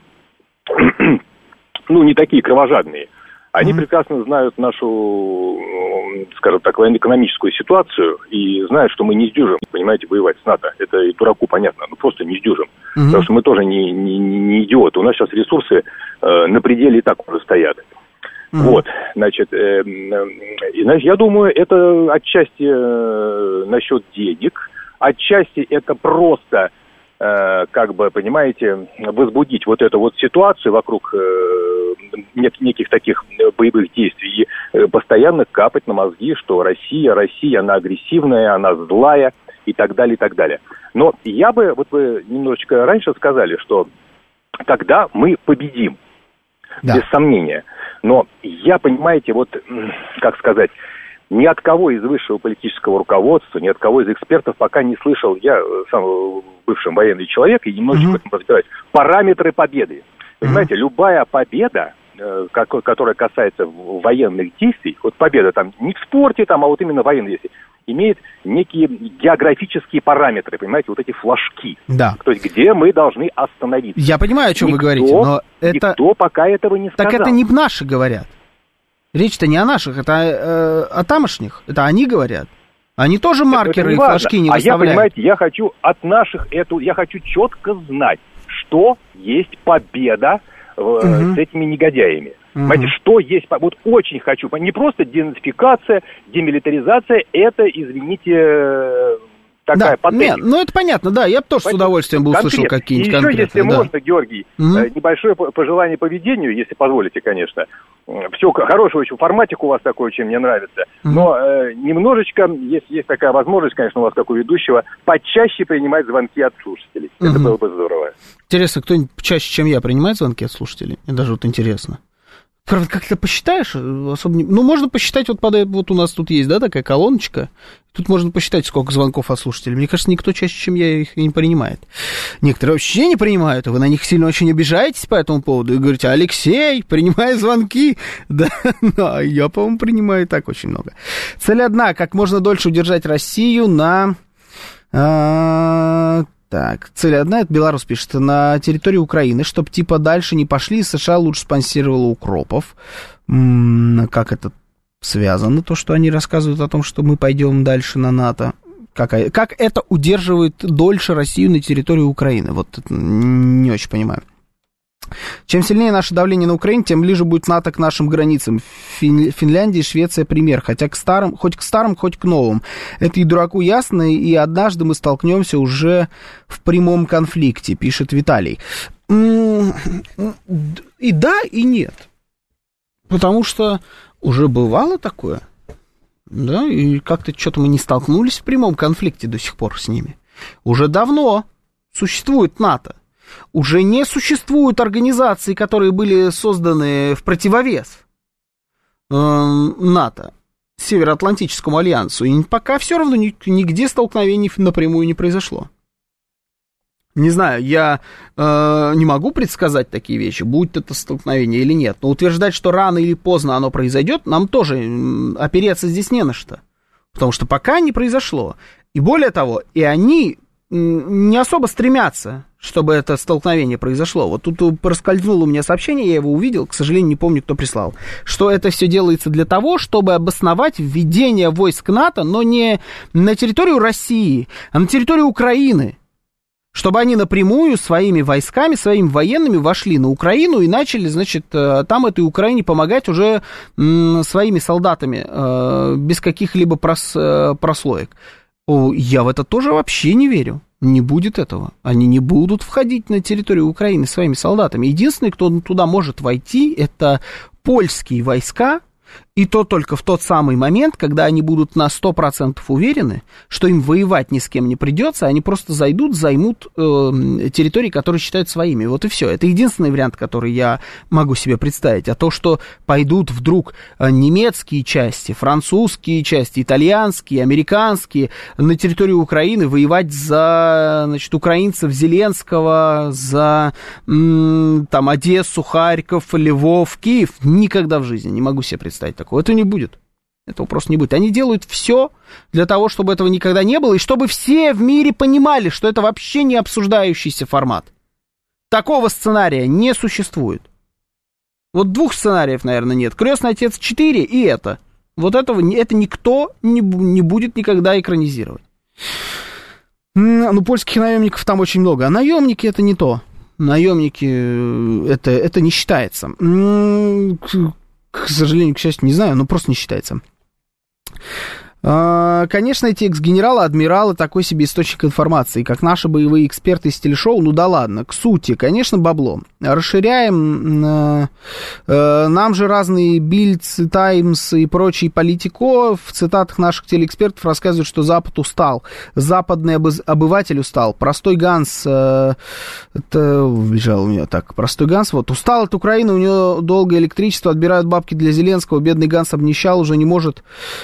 не такие кровожадные. Они прекрасно знают нашу, скажем так, военно-экономическую ситуацию и знают, что мы не сдюжим, понимаете, воевать с НАТО. Это и дураку понятно, просто не сдюжим. Потому что мы тоже не идиоты. У нас сейчас ресурсы на пределе и так уже стоят. Вот, значит, я думаю, это отчасти насчет денег, отчасти это просто... понимаете, возбудить вот эту вот ситуацию вокруг неких таких боевых действий и постоянно капать на мозги, что Россия, она агрессивная, она злая и так далее, и так далее. Но я бы, вы немножечко раньше сказали, что тогда мы победим, без сомнения. Но я, понимаете, ни от кого из высшего политического руководства, ни от кого из экспертов пока не слышал, я сам бывший военный человек и немножечко в этом разбираюсь, параметры победы. Понимаете, любая победа, которая касается военных действий, победа не в спорте, а именно военные действия, имеет некие географические параметры, понимаете, эти флажки. Да. То есть, где мы должны остановиться. Я понимаю, о чем вы говорите, но никто пока этого не сказал. Так это не наши говорят. Речь-то не о наших, это о тамошних. Это они говорят. Они тоже маркеры и флажки не выставляют. А я, понимаете, я хочу от наших я хочу четко знать, что есть победа с этими негодяями. Понимаете, что есть... очень хочу... Не просто денацификация, демилитаризация, это, извините... такая патентика. Это понятно, да, я бы тоже с удовольствием бы услышал какие-нибудь конкретные. И еще, если можно, Георгий, небольшое пожелание по ведению, если позволите, конечно. Все хорошего еще, форматик у вас такой очень мне нравится, но немножечко, есть такая возможность, конечно, у вас, как у ведущего, почаще принимать звонки от слушателей. Это было бы здорово. Интересно, кто-нибудь чаще, чем я, принимает звонки от слушателей? Мне даже интересно. Правда, как-то посчитаешь, особо не... Ну, можно посчитать, вот у нас тут есть, да, такая колоночка. Тут можно посчитать, сколько звонков от слушателей. Мне кажется, никто чаще, чем я, их не принимает. Некоторые вообще не принимают, и вы на них сильно очень обижаетесь по этому поводу. И говорите: Алексей, принимай звонки. Да, я, по-моему, принимаю так очень много. Цель одна: как можно дольше удержать Россию на... Так, цель одна, это Беларусь пишет, на территории Украины, чтобы типа дальше не пошли, США лучше спонсировала укропов. Как это связано, то, что они рассказывают о том, что мы пойдем дальше на НАТО? Как это удерживает дольше Россию на территории Украины? Вот это не очень понимаю. Чем сильнее наше давление на Украину, тем ближе будет НАТО к нашим границам. Финляндия и Швеция пример, хотя хоть к старым, хоть к новым. Это и дураку ясно, и однажды мы столкнемся уже в прямом конфликте, пишет Виталий. И да, и нет. Потому что уже бывало такое, да, и как-то что-то мы не столкнулись в прямом конфликте до сих пор с ними. Уже давно существует НАТО. Уже не существуют организации, которые были созданы в противовес НАТО, Североатлантическому альянсу. И пока все равно нигде столкновений напрямую не произошло. Не знаю, я не могу предсказать такие вещи, будет это столкновение или нет. Но утверждать, что рано или поздно оно произойдет, нам тоже опереться здесь не на что. Потому что пока не произошло. И более того, и они не особо стремятся, чтобы это столкновение произошло. Вот тут проскользнуло у меня сообщение, я его увидел, к сожалению, не помню, кто прислал, что это все делается для того, чтобы обосновать введение войск НАТО, но не на территорию России, а на территорию Украины. Чтобы они напрямую своими войсками, своими военными вошли на Украину и начали, значит, там этой Украине помогать уже своими солдатами, без каких-либо прослоек. Я в это тоже вообще не верю. Не будет этого. Они не будут входить на территорию Украины своими солдатами. Единственный, кто туда может войти, это польские войска, и то только в тот самый момент, когда они будут на 100% уверены, что им воевать ни с кем не придется, они просто зайдут, займут территории, которые считают своими. Вот и все. Это единственный вариант, который я могу себе представить. А то, что пойдут вдруг немецкие части, французские части, итальянские, американские на территорию Украины воевать за, значит, украинцев Зеленского, за там Одессу, Харьков, Львов, Киев, никогда в жизни не могу себе представить такого. Это не будет. Этого просто не будет. Они делают все для того, чтобы этого никогда не было, и чтобы все в мире понимали, что это вообще не обсуждающийся формат. Такого сценария не существует. Вот двух сценариев, наверное, нет. «Крестный отец 4» и это. Вот этого это никто не будет никогда экранизировать. Ну, польских наемников там очень много. А наемники это не то. Наемники это не считается. К сожалению, к счастью, не знаю, но просто не считается. Конечно, эти экс-генералы, адмиралы такой себе источник информации, как наши боевые эксперты из телешоу, ну да ладно, к сути, конечно, бабло. Расширяем, нам же разные Бильдс, Таймс и прочие Политико в цитатах наших телеэкспертов рассказывают, что Запад устал, западный обыватель устал, простой Ганс, это убежал у меня так, простой Ганс, вот, устал от Украины, у него долгое электричество, отбирают бабки для Зеленского, бедный Ганс обнищал, уже не может...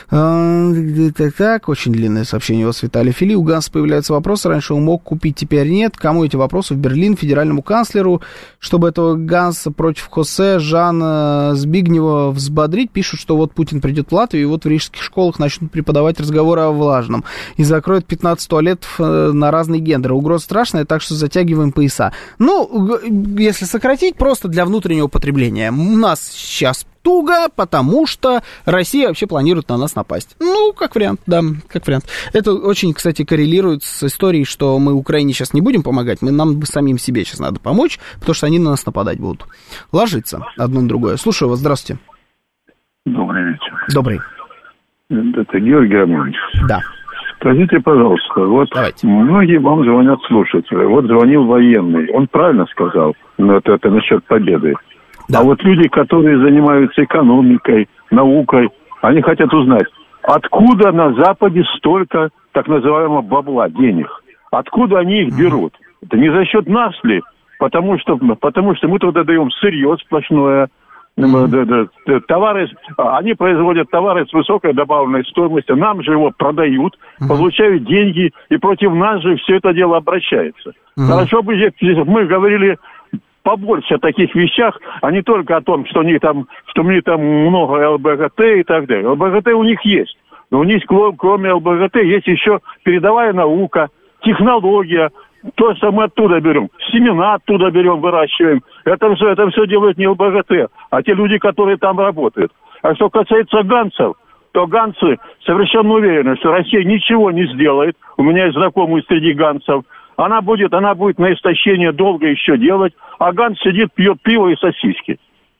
Так, очень длинное сообщение у вас, Виталий Фили. У Ганса появляются вопросы. Раньше он мог купить, теперь нет. Кому эти вопросы? В Берлин, федеральному канцлеру. Чтобы этого Ганса против Хосе Жана Збигнева взбодрить, пишут, что вот Путин придет в Латвию, и вот в рижских школах начнут преподавать разговоры о влажном. И закроют 15 туалетов на разные гендеры. Угроза страшная, так что затягиваем пояса. Ну, если сократить, просто для внутреннего потребления. У нас сейчас туго, потому что Россия вообще планирует на нас напасть. Ну, как вариант, да, как вариант. Это очень, кстати, коррелирует с историей, что мы Украине сейчас не будем помогать, нам самим себе сейчас надо помочь, потому что они на нас нападать будут. Ложится одно на другое. Слушаю вас, здравствуйте. Добрый вечер. Добрый. Это Георгий Арманович. Да. Скажите, пожалуйста, вот давайте. Многие вам звонят слушатели. Вот звонил военный, он правильно сказал, но это насчет победы. Да. А вот люди, которые занимаются экономикой, наукой, они хотят узнать, откуда на Западе столько так называемого бабла, денег? Откуда они их берут? Это не за счет нас ли? Потому что мы туда даем сырье сплошное, Товары, они производят товары с высокой добавленной стоимостью, нам же его продают, получают деньги, и против нас же все это дело обращается. Хорошо бы мы говорили побольше о таких вещах, а не только о том, что у них там много ЛБГТ и так далее. ЛБГТ у них есть, но у них кроме ЛБГТ есть еще передовая наука, технология. То, что мы оттуда берем, семена оттуда берем, выращиваем. Это все делают не ЛБГТ, а те люди, которые там работают. А что касается ганцев, то ганцы совершенно уверены, что Россия ничего не сделает. У меня есть знакомые среди ганцев. Она будет на истощение долго еще делать, а ганц сидит, пьет пиво и сосиски.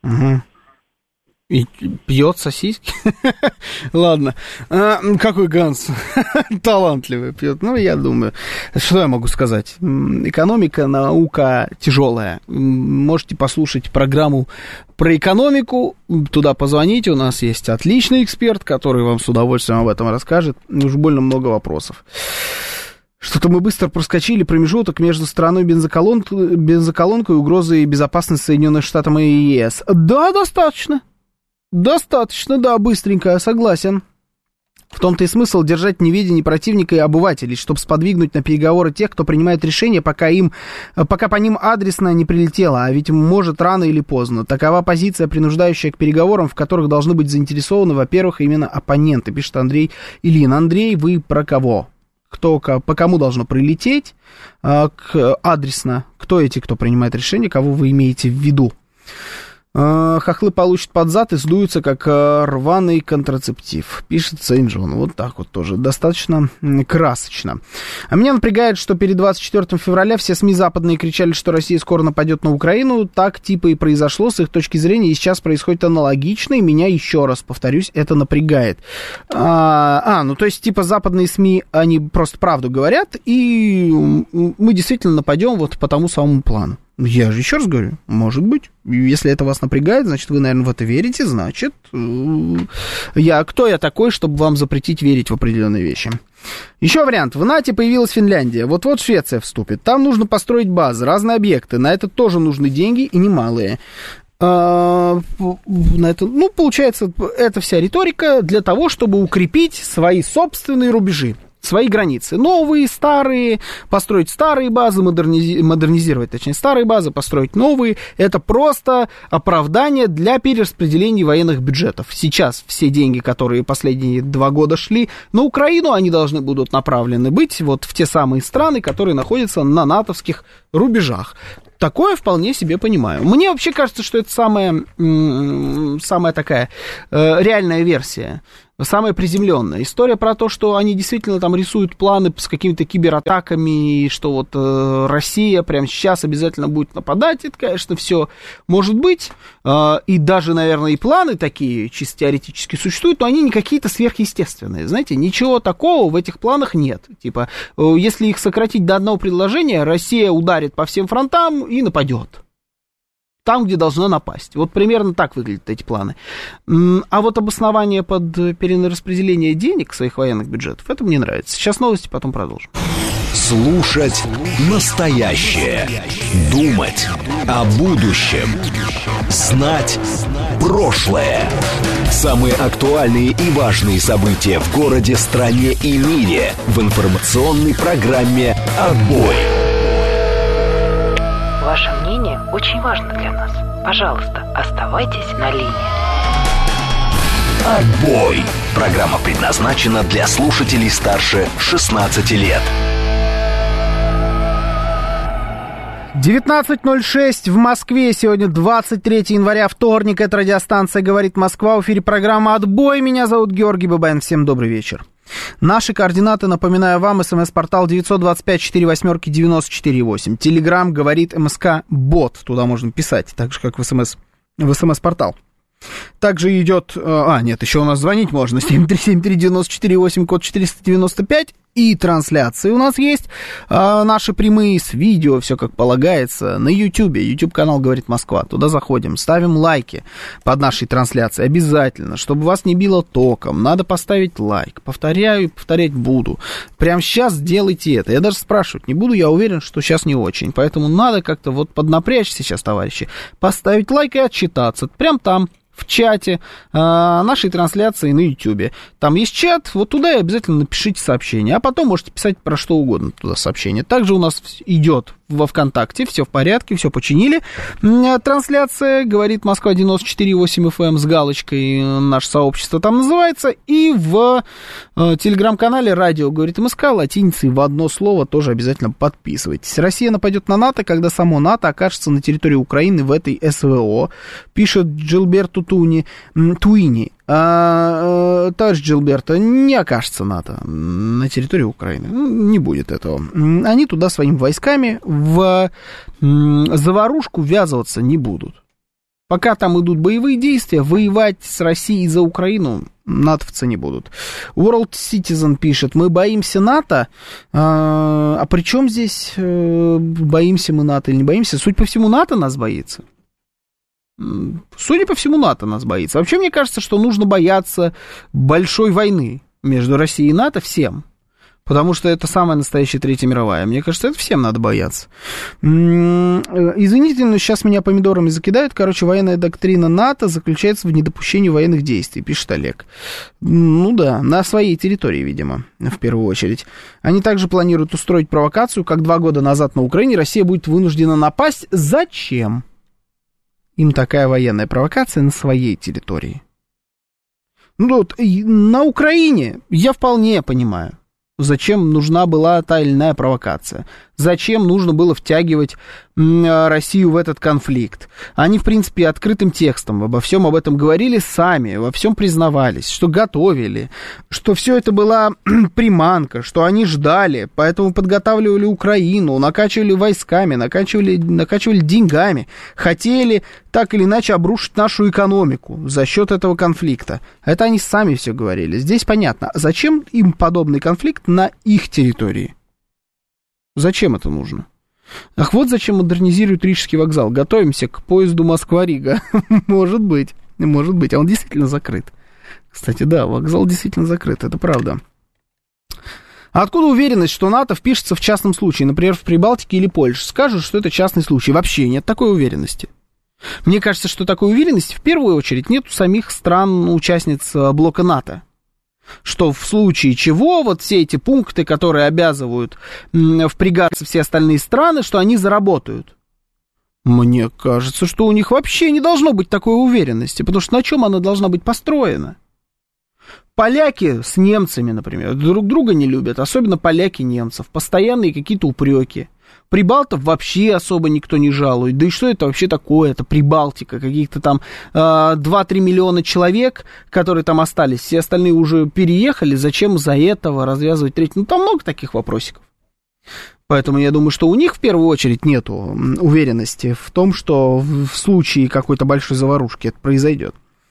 И пьет сосиски? Ладно. Какой Ганс? Талантливый пьет. Ну, я думаю. Что я могу сказать? Экономика, наука тяжелая. Можете послушать программу про экономику. Туда позвоните. У нас есть отличный эксперт, который вам с удовольствием об этом расскажет. Уж больно много вопросов. Что-то мы быстро проскочили промежуток между страной бензоколонкой и угрозой безопасности Соединенных Штатов и ЕС. Да, достаточно. Достаточно, да, быстренько, согласен. В том-то и смысл держать в неведении противника и обывателей, чтобы сподвигнуть на переговоры тех, кто принимает решения, пока по ним адресно не прилетело, а ведь может рано или поздно. Такова позиция, принуждающая к переговорам, в которых должны быть заинтересованы, во-первых, именно оппоненты, пишет Андрей Ильин. Андрей, вы про кого? По кому должно прилететь адресно? Кто эти, кто принимает решения, кого вы имеете в виду? Хохлы получат под зад и сдуются, как рваный контрацептив, пишет Сейнджон. Вот так вот тоже, достаточно красочно. А меня напрягает, что перед 24 февраля все СМИ западные кричали, что Россия скоро нападет на Украину. Так типа и произошло с их точки зрения, и сейчас происходит аналогично, и меня, еще раз повторюсь, это напрягает. Ну то есть типа западные СМИ, они просто правду говорят, и мы действительно нападем вот по тому самому плану. Я же еще раз говорю, может быть. Если это вас напрягает, значит, вы, наверное, в это верите, значит, кто я такой, чтобы вам запретить верить в определенные вещи. Еще вариант. В НАТО появилась Финляндия. Вот-вот Швеция вступит. Там нужно построить базы, разные объекты. На это тоже нужны деньги, и немалые. Получается, это вся риторика для того, чтобы укрепить свои собственные рубежи. Свои границы. Новые, старые, построить старые базы, модернизировать, точнее, старые базы, построить новые. Это просто оправдание для перераспределения военных бюджетов. Сейчас все деньги, которые последние 2 года шли на Украину, они должны будут направлены быть вот в те самые страны, которые находятся на натовских рубежах. Такое вполне себе понимаю. Мне вообще кажется, что это самая такая реальная версия. Самая приземленная. История про то, что они действительно там рисуют планы с какими-то кибератаками, и что вот Россия прямо сейчас обязательно будет нападать, это, конечно, все может быть. И даже, наверное, и планы такие чисто теоретически существуют, но они не какие-то сверхъестественные. Знаете, ничего такого в этих планах нет. Типа, если их сократить до одного предложения, Россия ударит по всем фронтам и нападет. Там, где должна напасть. Вот примерно так выглядят эти планы. А вот обоснование под перераспределение денег своих военных бюджетов, это мне нравится. Сейчас новости, потом продолжим. Слушать настоящее. Думать о будущем. Знать прошлое. Самые актуальные и важные события в городе, стране и мире в информационной программе «Отбой». Ваше мнение очень важно для нас. Пожалуйста, оставайтесь на линии. «Отбой». Программа предназначена для слушателей старше 16 лет. 19:06 в Москве. Сегодня 23 января, вторник. Это радиостанция «Говорит Москва». В эфире программа «Отбой». Меня зовут Георгий Бабаян. Всем добрый вечер. Наши координаты, напоминаю вам, смс-портал 925-48-94-8. Телеграм «Говорит МСК Бот». Туда можно писать, так же, как в смс-портал. также идет... нет, еще у нас звонить можно. 7373948, код 495. И трансляции у нас есть. Наши прямые с видео, все как полагается. На YouTube. YouTube-канал «Говорит Москва». Туда заходим. Ставим лайки под нашей трансляцией. Обязательно. Чтобы вас не било током. Надо поставить лайк. Повторяю и повторять буду. Прямо сейчас сделайте это. Я даже спрашивать не буду. Я уверен, что сейчас не очень. Поэтому надо как-то вот поднапрячься сейчас, товарищи. Поставить лайк и отчитаться. Прям там. В чате нашей трансляции на YouTube. Там есть чат, вот туда и обязательно напишите сообщение. А потом можете писать про что угодно туда сообщение. Также у нас идет во ВКонтакте, все в порядке, все починили. Трансляция «Говорит Москва» 94,8 FM с галочкой, наше сообщество там называется. И в телеграм-канале «Радио Говорит Москва» латиницей в одно слово тоже обязательно подписывайтесь. Россия нападет на НАТО, когда само НАТО окажется на территории Украины в этой СВО, пишет Джилберто Туини. Товарищ Джилберто, не окажется НАТО на территории Украины. Не будет этого. Они туда своими войсками в заварушку ввязываться не будут. Пока там идут боевые действия, воевать с Россией за Украину натовцы не будут. World Citizen пишет: мы боимся НАТО. А при чем здесь боимся мы НАТО или не боимся? Судя по всему, НАТО нас боится. Судя по всему, НАТО нас боится. Вообще, мне кажется, что нужно бояться большой войны между Россией и НАТО всем. Потому что это самая настоящая Третья мировая. Мне кажется, это всем надо бояться. Извините, но сейчас меня помидорами закидают. Короче, военная доктрина НАТО заключается в недопущении военных действий, пишет Олег. Ну да, на своей территории, видимо, в первую очередь. Они также планируют устроить провокацию, как 2 года назад на Украине Россия будет вынуждена напасть. Зачем им такая военная провокация на своей территории? Ну вот, на Украине я вполне понимаю, зачем нужна была та или иная провокация. Зачем нужно было втягивать Россию в этот конфликт. Они, в принципе, открытым текстом обо всем об этом говорили сами, во всем признавались, что готовили, что все это была приманка, что они ждали, поэтому подготавливали Украину, накачивали войсками, накачивали деньгами, хотели так или иначе обрушить нашу экономику за счет этого конфликта. Это они сами все говорили. Здесь понятно, зачем им подобный конфликт на их территории? Зачем это нужно? Ах, вот зачем модернизируют Рижский вокзал. Готовимся к поезду Москва-Рига. Может быть. А он действительно закрыт. Кстати, да, вокзал действительно закрыт, это правда. А откуда уверенность, что НАТО впишется в частном случае, например, в Прибалтике или Польше? Скажут, что это частный случай. Вообще нет такой уверенности. Мне кажется, что такой уверенности в первую очередь нет у самих стран-участниц блока НАТО. Что в случае чего вот все эти пункты, которые обязывают впрягаться все остальные страны, что они заработают. Мне кажется, что у них вообще не должно быть такой уверенности, потому что на чем она должна быть построена? Поляки с немцами, например, друг друга не любят, особенно поляки немцев, постоянные какие-то упреки. Прибалтов вообще особо никто не жалует. Да и что это вообще такое? Это Прибалтика, каких-то там 2-3 миллиона человек, которые там остались. Все остальные уже переехали. Зачем из-за этого развязывать треть? Ну, там много таких вопросиков. Поэтому я думаю, что у них в первую очередь нету уверенности в том, что в случае какой-то большой заварушки это произойдет.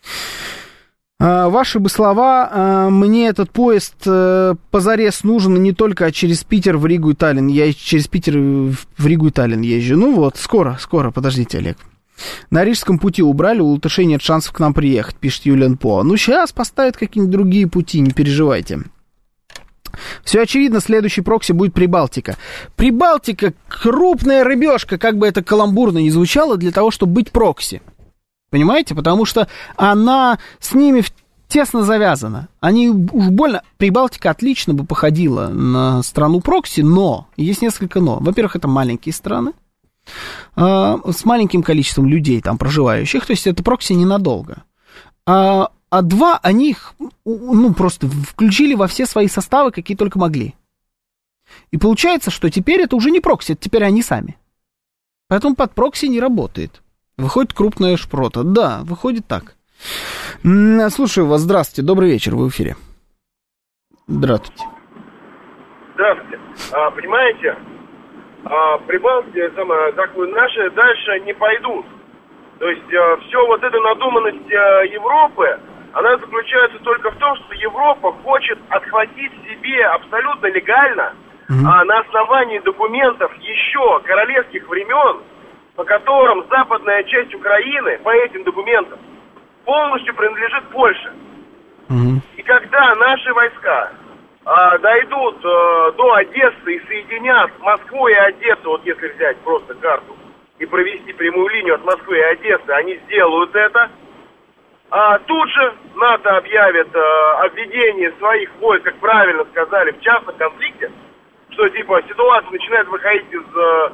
Ваши бы слова: мне этот поезд позарез нужен не только через Питер в Ригу и Таллин. Я через Питер в Ригу и Таллин езжу. Ну вот, скоро, подождите, Олег. На Рижском пути убрали, у латышей нет шансов к нам приехать, пишет Юлиан По. Ну, сейчас поставят какие-нибудь другие пути, не переживайте. Все очевидно, следующий прокси будет Прибалтика. Прибалтика — крупная рыбешка, как бы это каламбурно ни звучало, для того, чтобы быть прокси. Понимаете? Потому что она с ними тесно завязана. Они уж больно... Прибалтика отлично бы походила на страну прокси, но... Есть несколько но. Во-первых, это маленькие страны с маленьким количеством людей там проживающих. То есть это прокси ненадолго. А два, они их просто включили во все свои составы, какие только могли. И получается, что теперь это уже не прокси, это теперь они сами. Поэтому под прокси не работает. Выходит крупная шпрота. Да, выходит так. Слушаю вас. Здравствуйте. Добрый вечер. Вы в эфире. Здравствуйте. Здравствуйте. Понимаете, Прибалтики, наши дальше не пойдут. То есть все вот эта надуманность Европы, она заключается только в том, что Европа хочет отхватить себе абсолютно легально, на основании документов еще королевских времен, по которым западная часть Украины, по этим документам, полностью принадлежит Польше. И когда наши войска дойдут до Одессы и соединят Москву и Одессу, вот если взять просто карту, и провести прямую линию от Москвы и Одессы, они сделают это. Тут же НАТО объявит о введении своих войск, как правильно сказали, в частном конфликте, что типа ситуация начинает выходить из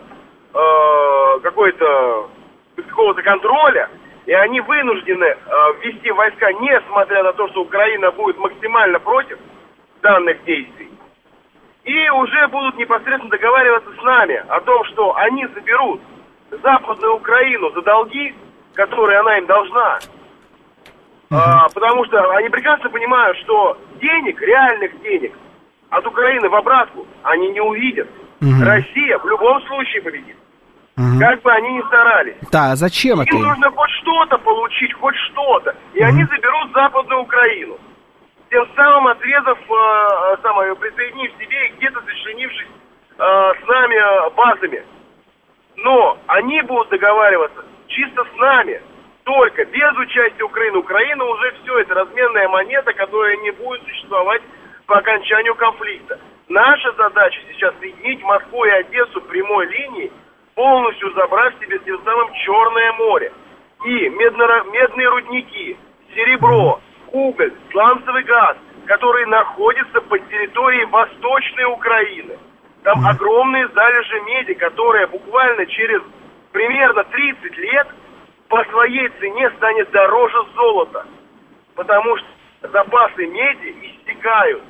какого-то контроля, и они вынуждены ввести войска, несмотря на то, что Украина будет максимально против данных действий. И уже будут непосредственно договариваться с нами о том, что они заберут Западную Украину за долги, которые она им должна. Потому что они прекрасно понимают, что денег, реальных денег от Украины в обратку они не увидят. Россия в любом случае победит. Как бы они ни старались. Да, зачем это? Им нужно хоть что-то получить, хоть что-то. И они заберут Западную Украину. Тем самым отрезав, присоединив себе и где-то зачленившись с нами базами. Но они будут договариваться чисто с нами. Только без участия Украины. Украина уже все, это разменная монета, которая не будет существовать по окончанию конфликта. Наша задача сейчас соединить Москву и Одессу прямой линией, полностью забрав себе тем самым Черное море. И медные рудники, серебро, уголь, сланцевый газ, которые находятся под территорией Восточной Украины. Там огромные залежи меди, которая буквально через примерно 30 лет по своей цене станет дороже золота. Потому что запасы меди истекают.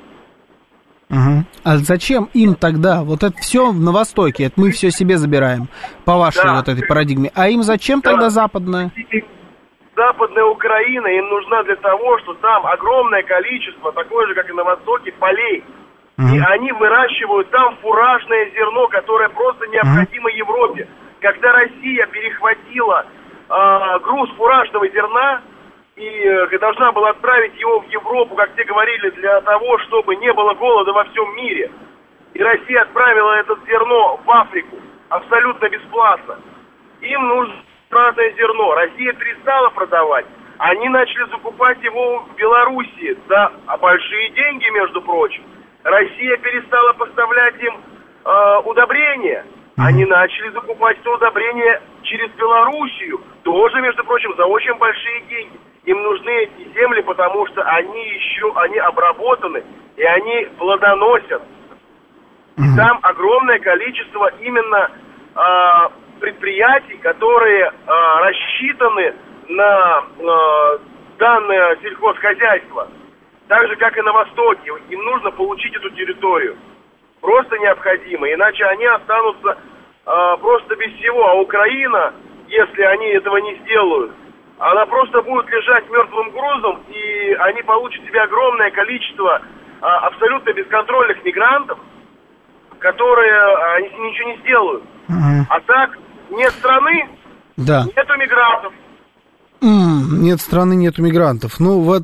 А зачем им тогда? Вот это все на Востоке, это мы все себе забираем, по вашей вот этой парадигме. А им зачем тогда Западная? Западная Украина им нужна для того, что там огромное количество, такое же, как и на Востоке, полей. И они выращивают там фуражное зерно, которое просто необходимо Европе. Когда Россия перехватила груз фуражного зерна и должна была отправить его в Европу, как те говорили, для того, чтобы не было голода во всем мире. И Россия отправила это зерно в Африку абсолютно бесплатно. Им нужно фуражное зерно. Россия перестала продавать. Они начали закупать его в Белоруссии за большие деньги, между прочим. Россия перестала поставлять им удобрения. Они начали закупать это удобрение через Белоруссию, тоже, между прочим, за очень большие деньги. Им нужны эти земли, потому что они обработаны, и они плодоносят. Там огромное количество именно предприятий, которые рассчитаны на данное сельхозхозяйство. Так же, как и на Востоке. Им нужно получить эту территорию. Просто необходимо. Иначе они останутся просто без всего. А Украина, если они этого не сделают, она просто будет лежать мертвым грузом, и они получат себе огромное количество абсолютно бесконтрольных мигрантов, которые они ничего не сделают. А так, нет страны, нету мигрантов. Нет страны, нету мигрантов. Ну, вот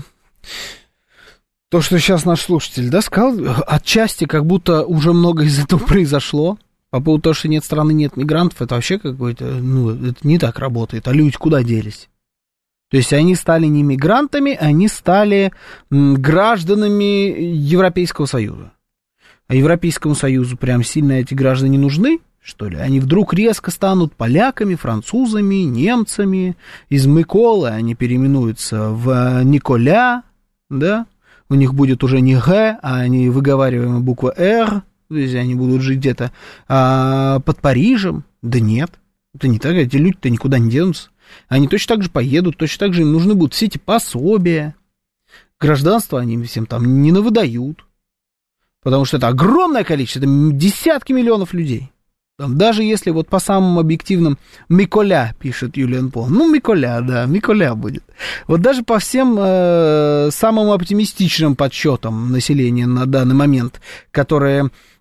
то, что сейчас наш слушатель, сказал, отчасти как будто уже много из этого произошло. По поводу того, что нет страны, нет мигрантов, это вообще какой-то, это не так работает. А люди куда делись? То есть они стали не мигрантами, они стали гражданами Европейского Союза. А Европейскому Союзу прям сильно эти граждане нужны, что ли? Они вдруг резко станут поляками, французами, немцами. Из Миколы они переименуются в Николя, да? У них будет уже не Г, а они выговариваемая буква Р. То есть они будут жить где-то под Парижем. Да нет, это не так, эти люди-то никуда не денутся. Они точно так же поедут, точно так же им нужны будут все эти пособия. Гражданство они всем там не навыдают. Потому что это огромное количество, это десятки миллионов людей. Там, даже если вот по самым объективным Миколя, пишет Юлиан Пол. Миколя, да, Миколя будет. Вот даже по всем самым оптимистичным подсчетам населения на данный момент, которые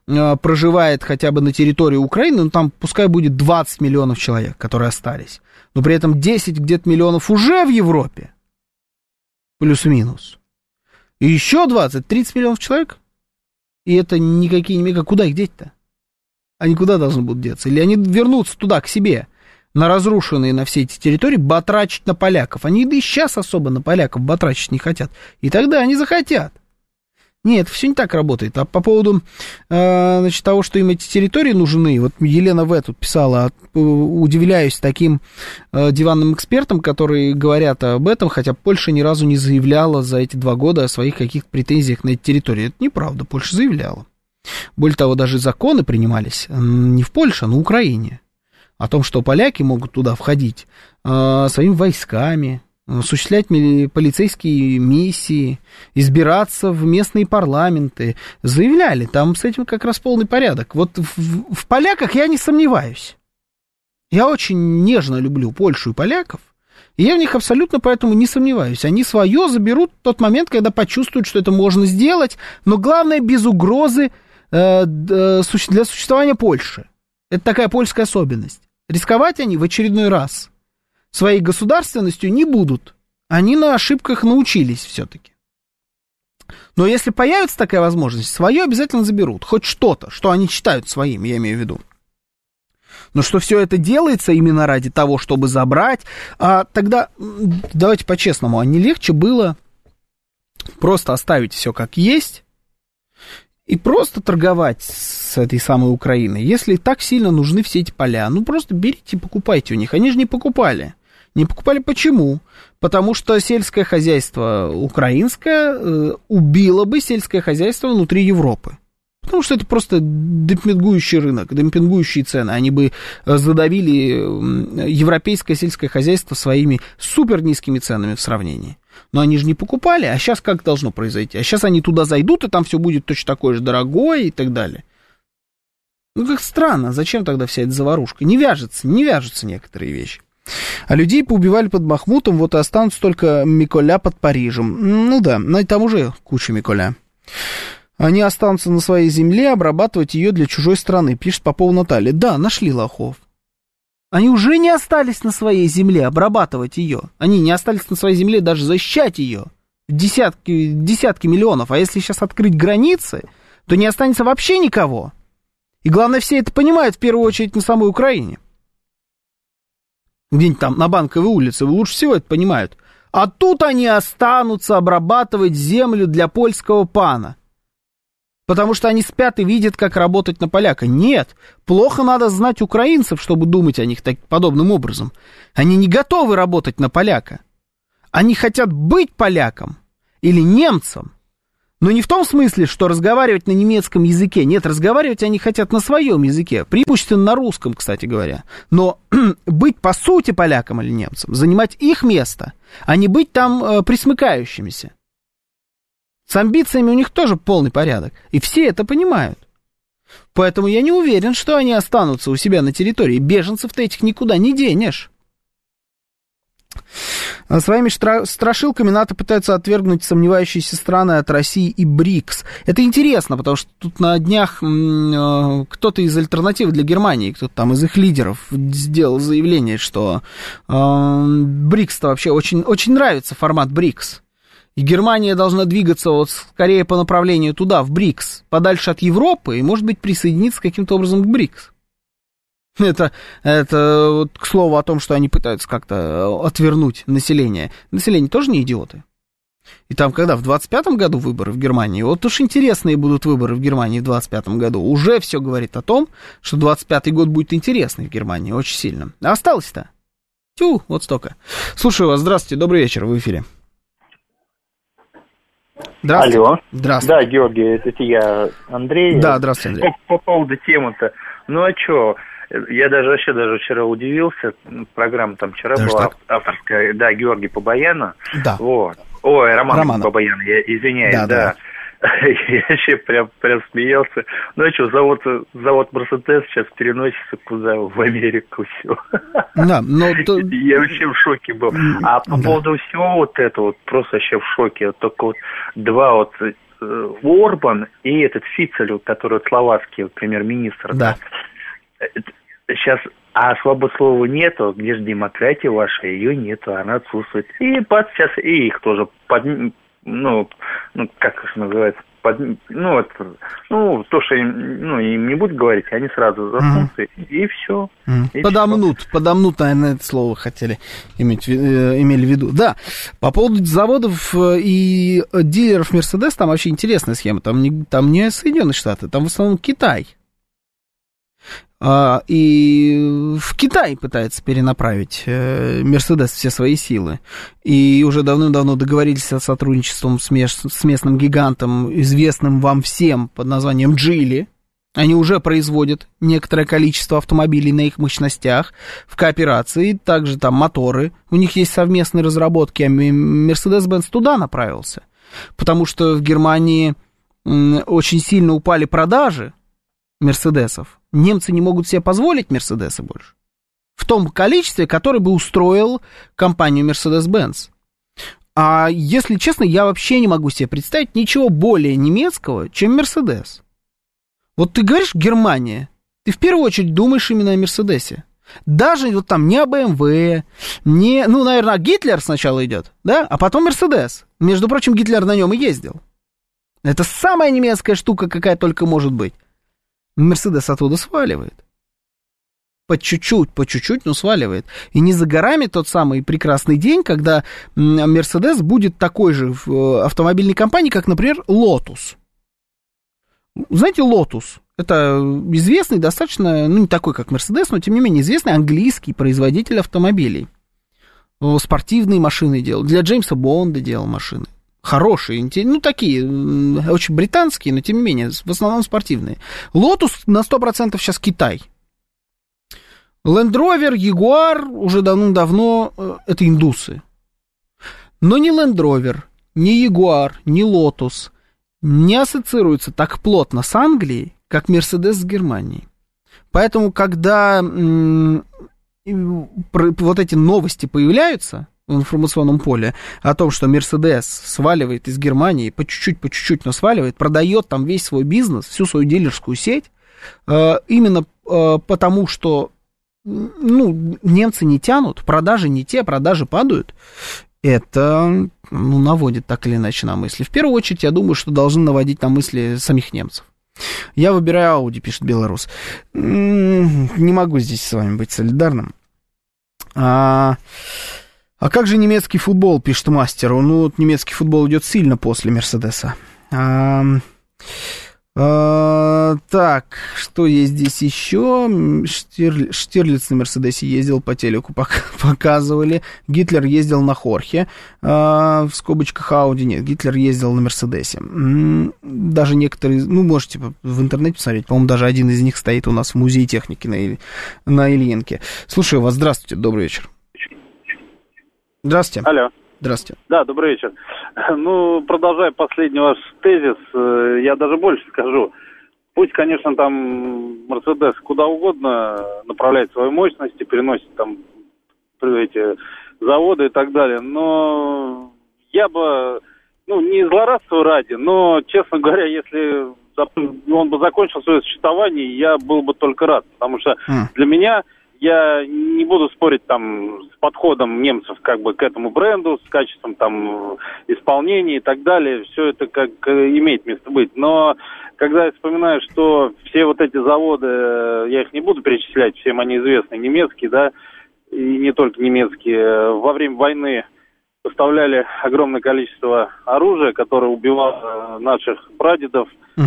проживает хотя бы на территории Украины, ну, там пускай будет 20 миллионов человек, которые остались, но при этом 10 где-то миллионов уже в Европе, плюс-минус, и еще 20-30 миллионов человек, и это никакие не мега, куда их деть-то? Они куда должны будут деться? Или они вернутся туда, к себе, на разрушенные на все эти территории, батрачить на поляков? Они да и сейчас особо на поляков батрачить не хотят. И тогда они захотят. Нет, все не так работает. А по поводу, значит, того, что им эти территории нужны, вот Елена В. тут писала, удивляюсь таким диванным экспертам, которые говорят об этом, хотя Польша ни разу не заявляла за эти 2 года о своих каких-то претензиях на эти территории. Это неправда, Польша заявляла. Более того, даже законы принимались не в Польше, а на Украине. О том, что поляки могут туда входить своими войсками, осуществлять полицейские миссии, избираться в местные парламенты. Заявляли, там с этим как раз полный порядок. Вот в поляках я не сомневаюсь. Я очень нежно люблю Польшу и поляков, и я в них абсолютно поэтому не сомневаюсь. Они свое заберут в тот момент, когда почувствуют, что это можно сделать, но главное, без угрозы для существования Польши. Это такая польская особенность. Рисковать они в очередной раз своей государственностью не будут. Они на ошибках научились все-таки. Но если появится такая возможность, свое обязательно заберут. Хоть что-то, что они считают своим, я имею в виду. Но что все это делается именно ради того, чтобы забрать, а тогда, давайте по-честному, а не легче было просто оставить все как есть и просто торговать с этой самой Украиной? Если так сильно нужны все эти поля, ну просто берите и покупайте у них. Они же не покупали. Не покупали почему? Потому что сельское хозяйство украинское убило бы сельское хозяйство внутри Европы. Потому что это просто демпингующий рынок, демпингующие цены. Они бы задавили европейское сельское хозяйство своими супер низкими ценами в сравнении. Но они же не покупали, а сейчас как должно произойти? А сейчас они туда зайдут, и там все будет точно такое же дорогое и так далее. Ну, как странно, зачем тогда вся эта заварушка? Не вяжется некоторые вещи. А людей поубивали под Бахмутом, вот и останутся только Миколя под Парижем. Ну да, но и там уже куча Миколя. Они останутся на своей земле, обрабатывать ее для чужой страны, пишет Попова Наталья. Да, нашли лохов. Они уже не остались на своей земле обрабатывать ее. Они не остались на своей земле даже защищать ее. Десятки миллионов. А если сейчас открыть границы, то не останется вообще никого. И главное, все это понимают в первую очередь на самой Украине. Где-нибудь там на Банковой улице лучше всего это понимают. А тут они останутся обрабатывать землю для польского пана. Потому что они спят и видят, как работать на поляка. Нет, плохо надо знать украинцев, чтобы думать о них подобным образом. Они не готовы работать на поляка. Они хотят быть поляком или немцем. Но не в том смысле, что разговаривать на немецком языке. Нет, разговаривать они хотят на своем языке. Преимущественно на русском, кстати говоря. Но быть по сути поляком или немцем, занимать их место, а не быть там присмыкающимися. С амбициями у них тоже полный порядок. И все это понимают. Поэтому я не уверен, что они останутся у себя на территории. Беженцев-то этих никуда не денешь. Своими страшилками НАТО пытаются отвергнуть сомневающиеся страны от России и БРИКС. Это интересно, потому что тут на днях кто-то из альтернативы для Германии, кто-то там из их лидеров сделал заявление, что БРИКС-то вообще очень, очень нравится формат БРИКС. И Германия должна двигаться вот скорее по направлению туда, в БРИКС, подальше от Европы, и, может быть, присоединиться каким-то образом к БРИКС. Это вот, к слову о том, что они пытаются как-то отвернуть население. Население тоже не идиоты. И там, когда в 25-м году выборы в Германии, вот уж интересные будут выборы в Германии в 25-м году. Уже все говорит о том, что 25-й год будет интересный в Германии, очень сильно. А осталось-то? Тю, вот столько. Слушаю вас, здравствуйте, добрый вечер, в эфире. Здравствуйте. Алло. Здравствуйте. Да, Георгий, это я, Андрей. Да, здравствуйте, Андрей. По поводу темы-то. Ну, а что? Я даже вчера удивился. Программа там вчера даже была так? Авторская. Да, Георгий Бабаяна. Да. Вот. Ой, Роман Бабаяна, я извиняюсь, да. Я вообще прям смеялся. Ну, а что, завод Мерседес сейчас переносится куда? В Америку, все. Да, но... Я вообще в шоке был. А по поводу всего вот этого, просто вообще в шоке. Только вот два вот Орбан и этот Фицель, который словацкий премьер-министр. Да. Сейчас, свободы слова нету, где же демократия ваша? Ее нету, она отсутствует. И сейчас и их тоже как это называется, то, что им не будут говорить, они сразу заткнутся, и все. Подомнут, наверное, это слово имели в виду. Да, по поводу заводов и дилеров Мерседес, там вообще интересная схема. Там не Соединенные Штаты, там в основном Китай. И в Китай пытается перенаправить Мерседес все свои силы. И уже давным-давно договорились о сотрудничестве с местным гигантом, известным вам всем под названием Geely. Они уже производят некоторое количество автомобилей на их мощностях в кооперации, также там моторы. У них есть совместные разработки, а Mercedes-Benz туда направился. Потому что в Германии очень сильно упали продажи Мерседесов. Немцы не могут себе позволить Мерседесы больше. В том количестве, которое бы устроил компанию Mercedes-Benz. А если честно, я вообще не могу себе представить ничего более немецкого, чем Мерседес. Вот ты говоришь Германия, ты в первую очередь думаешь именно о Мерседесе. Даже вот там не о BMW, не, наверное, Гитлер сначала идет, да, а потом Мерседес. Между прочим, Гитлер на нем и ездил. Это самая немецкая штука, какая только может быть. Мерседес оттуда сваливает. По чуть-чуть, но сваливает. И не за горами тот самый прекрасный день, когда Мерседес будет такой же в автомобильной компании, как, например, Lotus. Знаете, Lotus — это известный достаточно, не такой, как Мерседес, но, тем не менее, известный английский производитель автомобилей. Спортивные машины делал. Для Джеймса Бонда делал машины. Хорошие, такие, очень британские, но тем не менее, в основном спортивные. Lotus на 100% сейчас Китай. Land Rover, Jaguar уже давным-давно это индусы. Но ни Land Rover, ни Jaguar, ни Lotus не ассоциируются так плотно с Англией, как Mercedes с Германией. Поэтому, когда вот эти новости появляются в информационном поле о том, что Мерседес сваливает из Германии, по чуть-чуть, но сваливает, продает там весь свой бизнес, всю свою дилерскую сеть, именно потому что, немцы не тянут, продажи не те, продажи падают, это, наводит так или иначе на мысли. В первую очередь, я думаю, что должны наводить на мысли самих немцев. Я выбираю Ауди, пишет Белорус. Не могу здесь с вами быть солидарным. А как же немецкий футбол, пишет Мастер? Немецкий футбол идет сильно после Мерседеса. Так, что есть здесь еще? Штирлиц на Мерседесе ездил, по телеку показывали. Гитлер ездил на Хорхе. В скобочках Ауди нет, Гитлер ездил на Мерседесе. Даже некоторые, можете в интернете посмотреть, по-моему, даже один из них стоит у нас в музее техники на Ильинке. Слушаю вас, здравствуйте, добрый вечер. Здравствуйте. Алло. Здравствуйте. Да, добрый вечер. Продолжая последний ваш тезис, я даже больше скажу. Пусть, конечно, там Мерседес куда угодно направляет свои мощности, переносит там эти заводы и так далее, но я бы, не злорадство ради, но, честно говоря, если он бы закончил свое существование, я был бы только рад, потому что для меня... Я не буду спорить там с подходом немцев как бы к этому бренду, с качеством там исполнения и так далее. Все это как имеет место быть. Но когда я вспоминаю, что все вот эти заводы, я их не буду перечислять, всем они известны, немецкие, да, и не только немецкие, во время войны поставляли огромное количество оружия, которое убивало наших прадедов,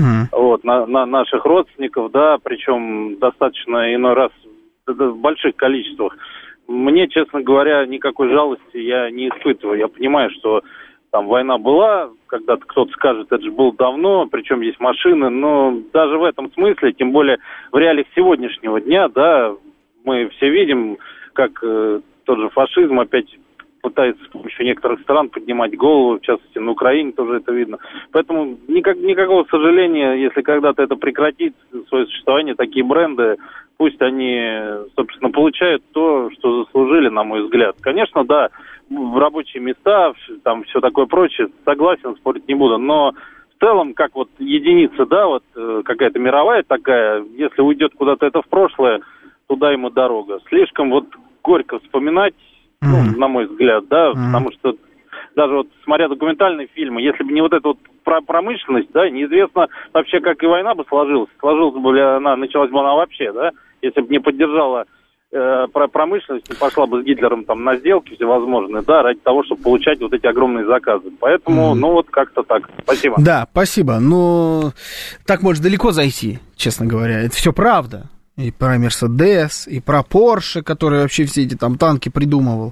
наших родственников, да, причем достаточно иной раз в больших количествах. Мне, честно говоря, никакой жалости я не испытываю. Я понимаю, что там война была, когда-то кто-то скажет, это же было давно, причем есть машины, но даже в этом смысле, тем более в реалиях сегодняшнего дня, да, мы все видим, как тот же фашизм опять пытается с помощью некоторых стран поднимать голову, в частности, на Украине тоже это видно. Поэтому никакого сожаления, если когда-то это прекратит свое существование, такие бренды, пусть они, собственно, получают то, что заслужили, на мой взгляд. Конечно, да, в рабочие места, там все такое прочее, согласен, спорить не буду, но в целом, как вот единица, да, вот какая-то мировая такая, если уйдет куда-то это в прошлое, туда ему дорога. Слишком вот горько вспоминать, ну, на мой взгляд, да, потому что даже вот смотря документальные фильмы, если бы не вот эта вот промышленность, да, неизвестно вообще, как и война бы сложилась. Сложилась бы ли она, началась бы она вообще, да, если бы не поддержала промышленность, не пошла бы с Гитлером там на сделки всевозможные, да, ради того, чтобы получать вот эти огромные заказы. Поэтому, ну, вот как-то так. Спасибо. Да, спасибо. Но так может далеко зайти, честно говоря. Это все правда. И про Мерседес, и про Порше, который вообще все эти там танки придумывал,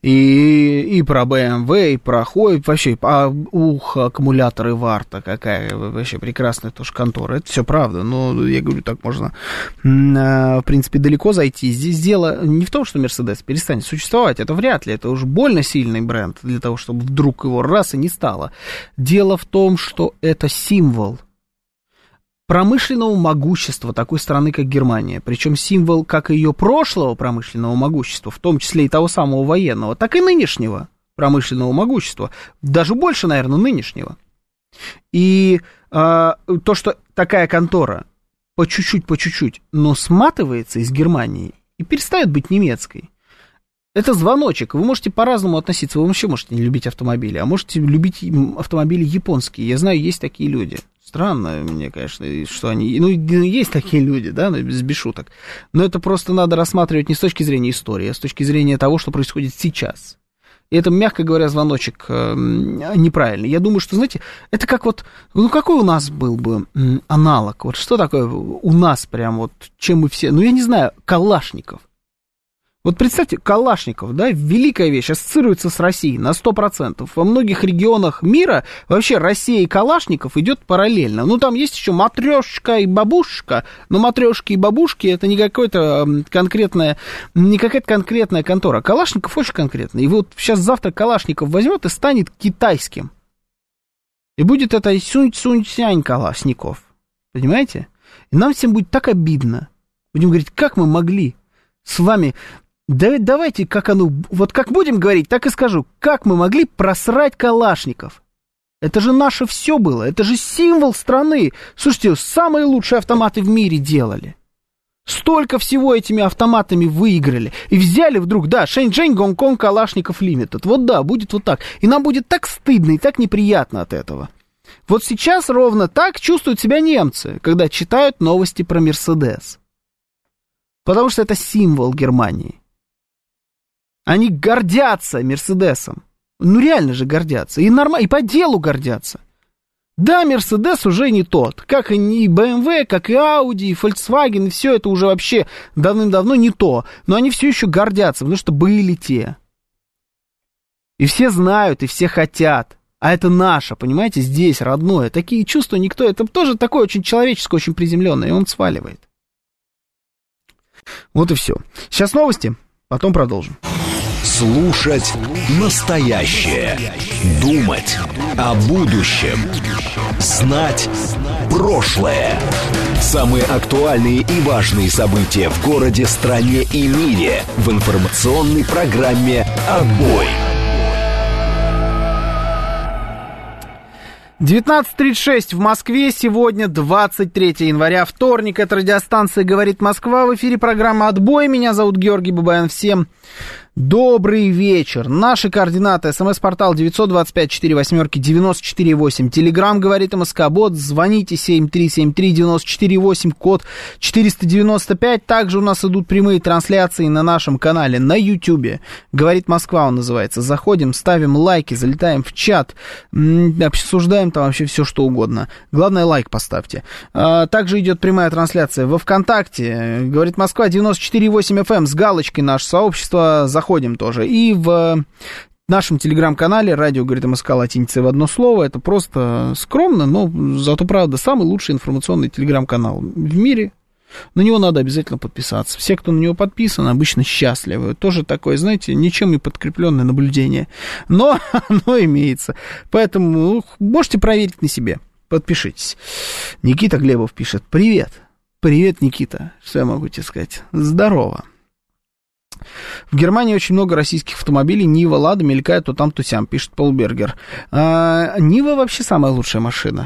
и про BMW, и про Хой, вообще, аккумуляторы Варта, какая вообще прекрасная тоже контора. Это все правда, но я говорю, так можно, в принципе, далеко зайти. Здесь дело не в том, что Мерседес перестанет существовать, это вряд ли, это уж больно сильный бренд для того, чтобы вдруг его раз и не стало. Дело в том, что это символ промышленного могущества такой страны, как Германия. Причем символ как ее прошлого промышленного могущества, в том числе и того самого военного, так и нынешнего промышленного могущества. Даже больше, наверное, нынешнего. И то, что такая контора по чуть-чуть, но сматывается из Германии и перестает быть немецкой, это звоночек. Вы можете по-разному относиться. Вы вообще можете не любить автомобили, а можете любить автомобили японские. Я знаю, есть такие люди. Странно мне, конечно, что они... Ну, есть такие люди, да, без шуток. Но это просто надо рассматривать не с точки зрения истории, а с точки зрения того, что происходит сейчас. И это, мягко говоря, звоночек неправильный. Я думаю, что, знаете, это как вот... Ну, какой у нас был бы аналог? Вот что такое у нас прям вот, чем мы все... Ну, я не знаю, Калашников. Вот представьте, Калашников, да, великая вещь, ассоциируется с Россией на 100%. Во многих регионах мира вообще Россия и Калашников идет параллельно. Ну, там есть еще матрешка и бабушка, но матрешки и бабушки это не какая-то конкретная контора. Калашников очень конкретный. И вот сейчас завтра Калашников возьмет и станет китайским. И будет это Сунь-Сунь-Сянь Калашников. Понимаете? И нам всем будет так обидно. Будем говорить, как мы могли с вами... Давайте, как оно, вот как будем говорить, так и скажу. Как мы могли просрать Калашников? Это же наше все было, это же символ страны. Слушайте, самые лучшие автоматы в мире делали. Столько всего этими автоматами выиграли. И взяли вдруг, да, Шэньчжэнь, Гонконг, Калашников Лимитед. Вот да, будет вот так. И нам будет так стыдно и так неприятно от этого. Вот сейчас ровно так чувствуют себя немцы, когда читают новости про Мерседес. Потому что это символ Германии. Они гордятся Мерседесом. Ну, реально же гордятся. И нормально, и по делу гордятся. Да, Мерседес уже не тот. Как и BMW, как и Audi, и Volkswagen, и все это уже вообще давным-давно не то. Но они все еще гордятся, потому что были те. И все знают, и все хотят. А это наше, понимаете, здесь, родное. Такие чувства никто... Это тоже такое очень человеческое, очень приземленное. И он сваливает. Вот и все. Сейчас новости, потом продолжим. Слушать настоящее. Думать о будущем. Знать прошлое. Самые актуальные и важные события в городе, стране и мире в информационной программе «Отбой». 19:36 в Москве, сегодня 23 января, вторник, это радиостанция «Говорит Москва», в эфире программа «Отбой», меня зовут Георгий Бабаян, всем добрый вечер. Наши координаты: СМС-портал 925-48-94-8, Телеграм «Говорит МСК», бот, звоните 7373-94-8, код 495. Также у нас идут прямые трансляции на нашем канале на Ютубе. «Говорит Москва» он называется. Заходим, ставим лайки, залетаем в чат, обсуждаем там вообще все, что угодно. Главное, лайк поставьте. Также идет прямая трансляция во ВКонтакте. «Говорит Москва» 94,8 FM с галочкой «Наше сообщество». Заходим тоже. И в нашем телеграм-канале «Радио говорит МСК» латиницей в одно слово. Это просто скромно, но зато, правда, самый лучший информационный телеграм-канал в мире. На него надо обязательно подписаться. Все, кто на него подписан, обычно счастливы. Тоже такое, знаете, ничем не подкрепленное наблюдение. Но оно имеется. Поэтому можете проверить на себе. Подпишитесь. Никита Глебов пишет: «Привет». Привет, Никита. Что я могу тебе сказать? Здорово. В Германии очень много российских автомобилей. Нива, Лада мелькают то там, то сям, пишет Полбергер. Нива вообще самая лучшая машина.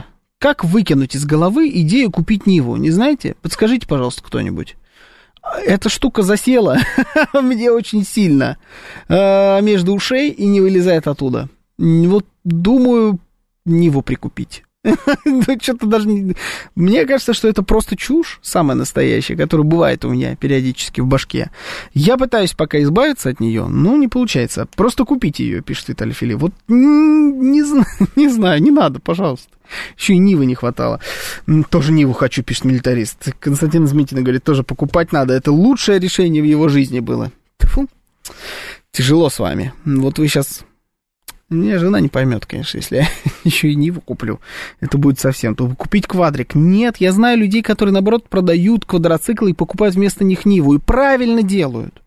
как выкинуть из головы идею купить Ниву, не знаете? Подскажите, пожалуйста, кто-нибудь. Эта штука засела мне очень сильно между ушей и не вылезает оттуда. Вот думаю Ниву прикупить. Что-то даже не... Мне кажется, что это просто чушь, самая настоящая, которая бывает у меня периодически в башке. Я пытаюсь пока избавиться от нее, но не получается. Просто купите ее, пишет Виталий Филипп. Вот не знаю, не надо, пожалуйста. Еще и Нивы не хватало. Тоже Ниву хочу, пишет милитарист. Константин Змитин говорит, тоже покупать надо. Это лучшее решение в его жизни было. Фу. Тяжело с вами. Вот вы сейчас... Мне жена не поймет, конечно, если я еще и Ниву куплю. Это будет совсем. То купить квадрик. Нет, я знаю людей, которые, наоборот, продают квадроциклы и покупают вместо них Ниву. И правильно делают.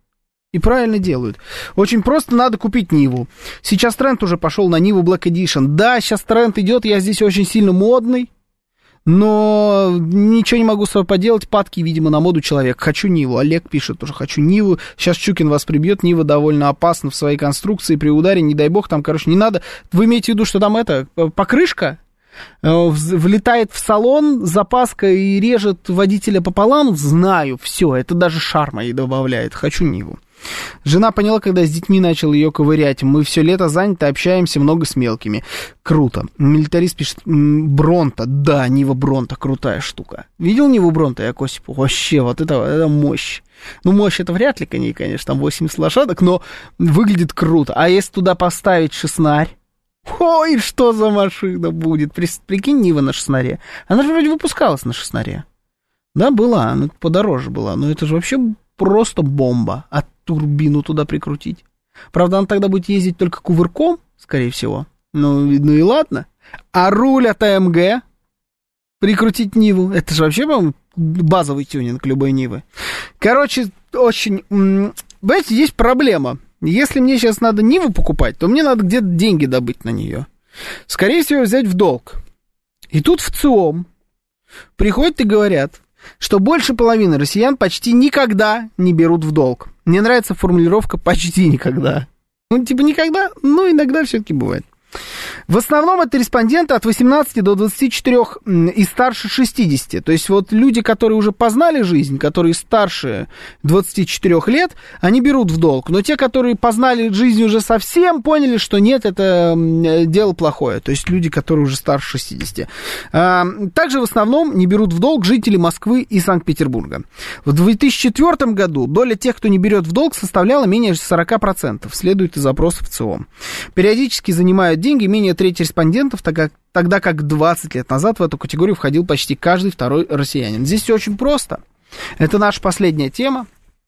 Очень просто надо купить Ниву. Сейчас тренд уже пошел на Ниву Black Edition. Да, сейчас тренд идет, я здесь очень сильно модный. Но ничего не могу с собой поделать, падки, видимо, на моду человек. Хочу Ниву. Олег пишет тоже, хочу Ниву. Сейчас Чукин вас прибьет. Нива довольно опасна в своей конструкции. При ударе, не дай бог, там, короче, не надо. Вы имеете в виду, что там покрышка влетает в салон, запаска и режет водителя пополам? Знаю, все, это даже шарма ей добавляет. Хочу Ниву. Жена поняла, когда с детьми начал ее ковырять. Мы все лето заняты, общаемся много с мелкими. Круто. Милитарист пишет, Бронта. Да, Нива Бронта, крутая штука. Видел Ниву Бронта, я Осипу? Вообще, вот это мощь. Ну, мощь это вряд ли, конечно, там 80 лошадок, но выглядит круто. А если туда поставить шеснарь? Ой, что за машина будет? Прикинь, Нива на шеснаре. Она же вроде выпускалась на шеснаре. Да, была, она подороже была. Но это же вообще просто бомба. А турбину туда прикрутить. Правда, она тогда будет ездить только кувырком, скорее всего. Ну и ладно. А руль от АМГ прикрутить Ниву. Это же вообще, по-моему, базовый тюнинг любой Нивы. Короче, очень... Знаете, есть проблема. Если мне сейчас надо Ниву покупать, то мне надо где-то деньги добыть на нее. Скорее всего, взять в долг. И тут в ЦИОМ приходят и говорят, что больше половины россиян почти никогда не берут в долг. Мне нравится формулировка «почти никогда». Ну, типа никогда, но иногда все-таки бывает. В основном это респонденты от 18 до 24 и старше 60. То есть вот люди, которые уже познали жизнь, которые старше 24 лет, они берут в долг. Но те, которые познали жизнь уже совсем, поняли, что нет, это дело плохое. То есть люди, которые уже старше 60. Также в основном не берут в долг жители Москвы и Санкт-Петербурга. В 2004 году доля тех, кто не берет в долг, составляла менее 40%. Следует из опросов ЦИОМ. Периодически занимают деньги менее трети респондентов, тогда как 20 лет назад в эту категорию входил почти каждый второй россиянин. Здесь все очень просто. Это наша последняя тема.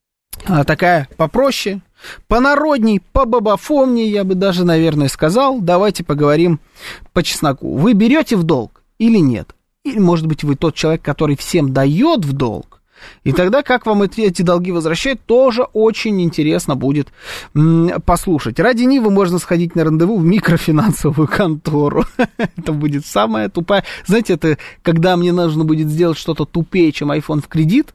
Такая попроще, понародней, побабафомней, я бы даже, наверное, сказал. Давайте поговорим по чесноку. Вы берете в долг или нет? Или, может быть, вы тот человек, который всем дает в долг? И тогда, как вам эти долги возвращают, тоже очень интересно будет послушать. Ради Нивы можно сходить на рандеву в микрофинансовую контору. Это будет самая тупая... Знаете, это когда мне нужно будет сделать что-то тупее, чем iPhone в кредит,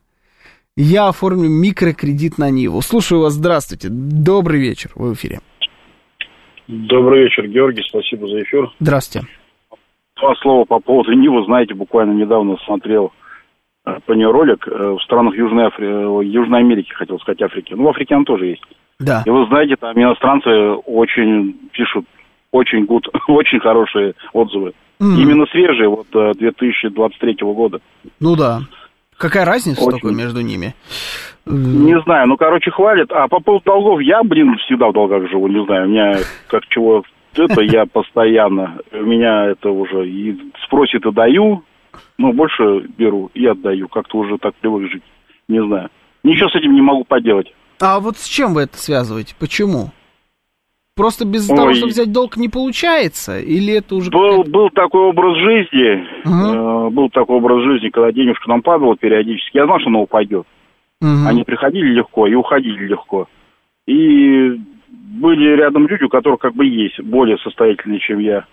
я оформлю микрокредит на Ниву. Слушаю вас, здравствуйте. Добрый вечер, вы в эфире. Добрый вечер, Георгий, спасибо за эфир. Здравствуйте. Два слова по поводу Нивы. Знаете, буквально недавно смотрел по нее ролик в странах Южной Америки, хотел сказать, Африки. Ну, в Африке он тоже есть. Да. И вы знаете, там иностранцы очень пишут, очень очень хорошие отзывы. Именно свежие, вот 2023 года. Ну да. Какая разница только между ними? Не знаю, ну, короче, хвалят. А по поводу долгов, я, всегда в долгах живу, не знаю. У меня как чего, это я постоянно. У меня это уже и спросит и даю. Но больше беру и отдаю. Как-то уже так привык жить. Не знаю. Ничего с этим не могу поделать. А вот с чем вы это связываете? Почему? Просто без того, чтобы взять долг, не получается? Или это уже... Был такой образ жизни. Был такой образ жизни, когда денежка нам падала периодически. Я знал, что она упадет. Они приходили легко и уходили легко. И были рядом люди, у которых как бы есть более состоятельные, чем я.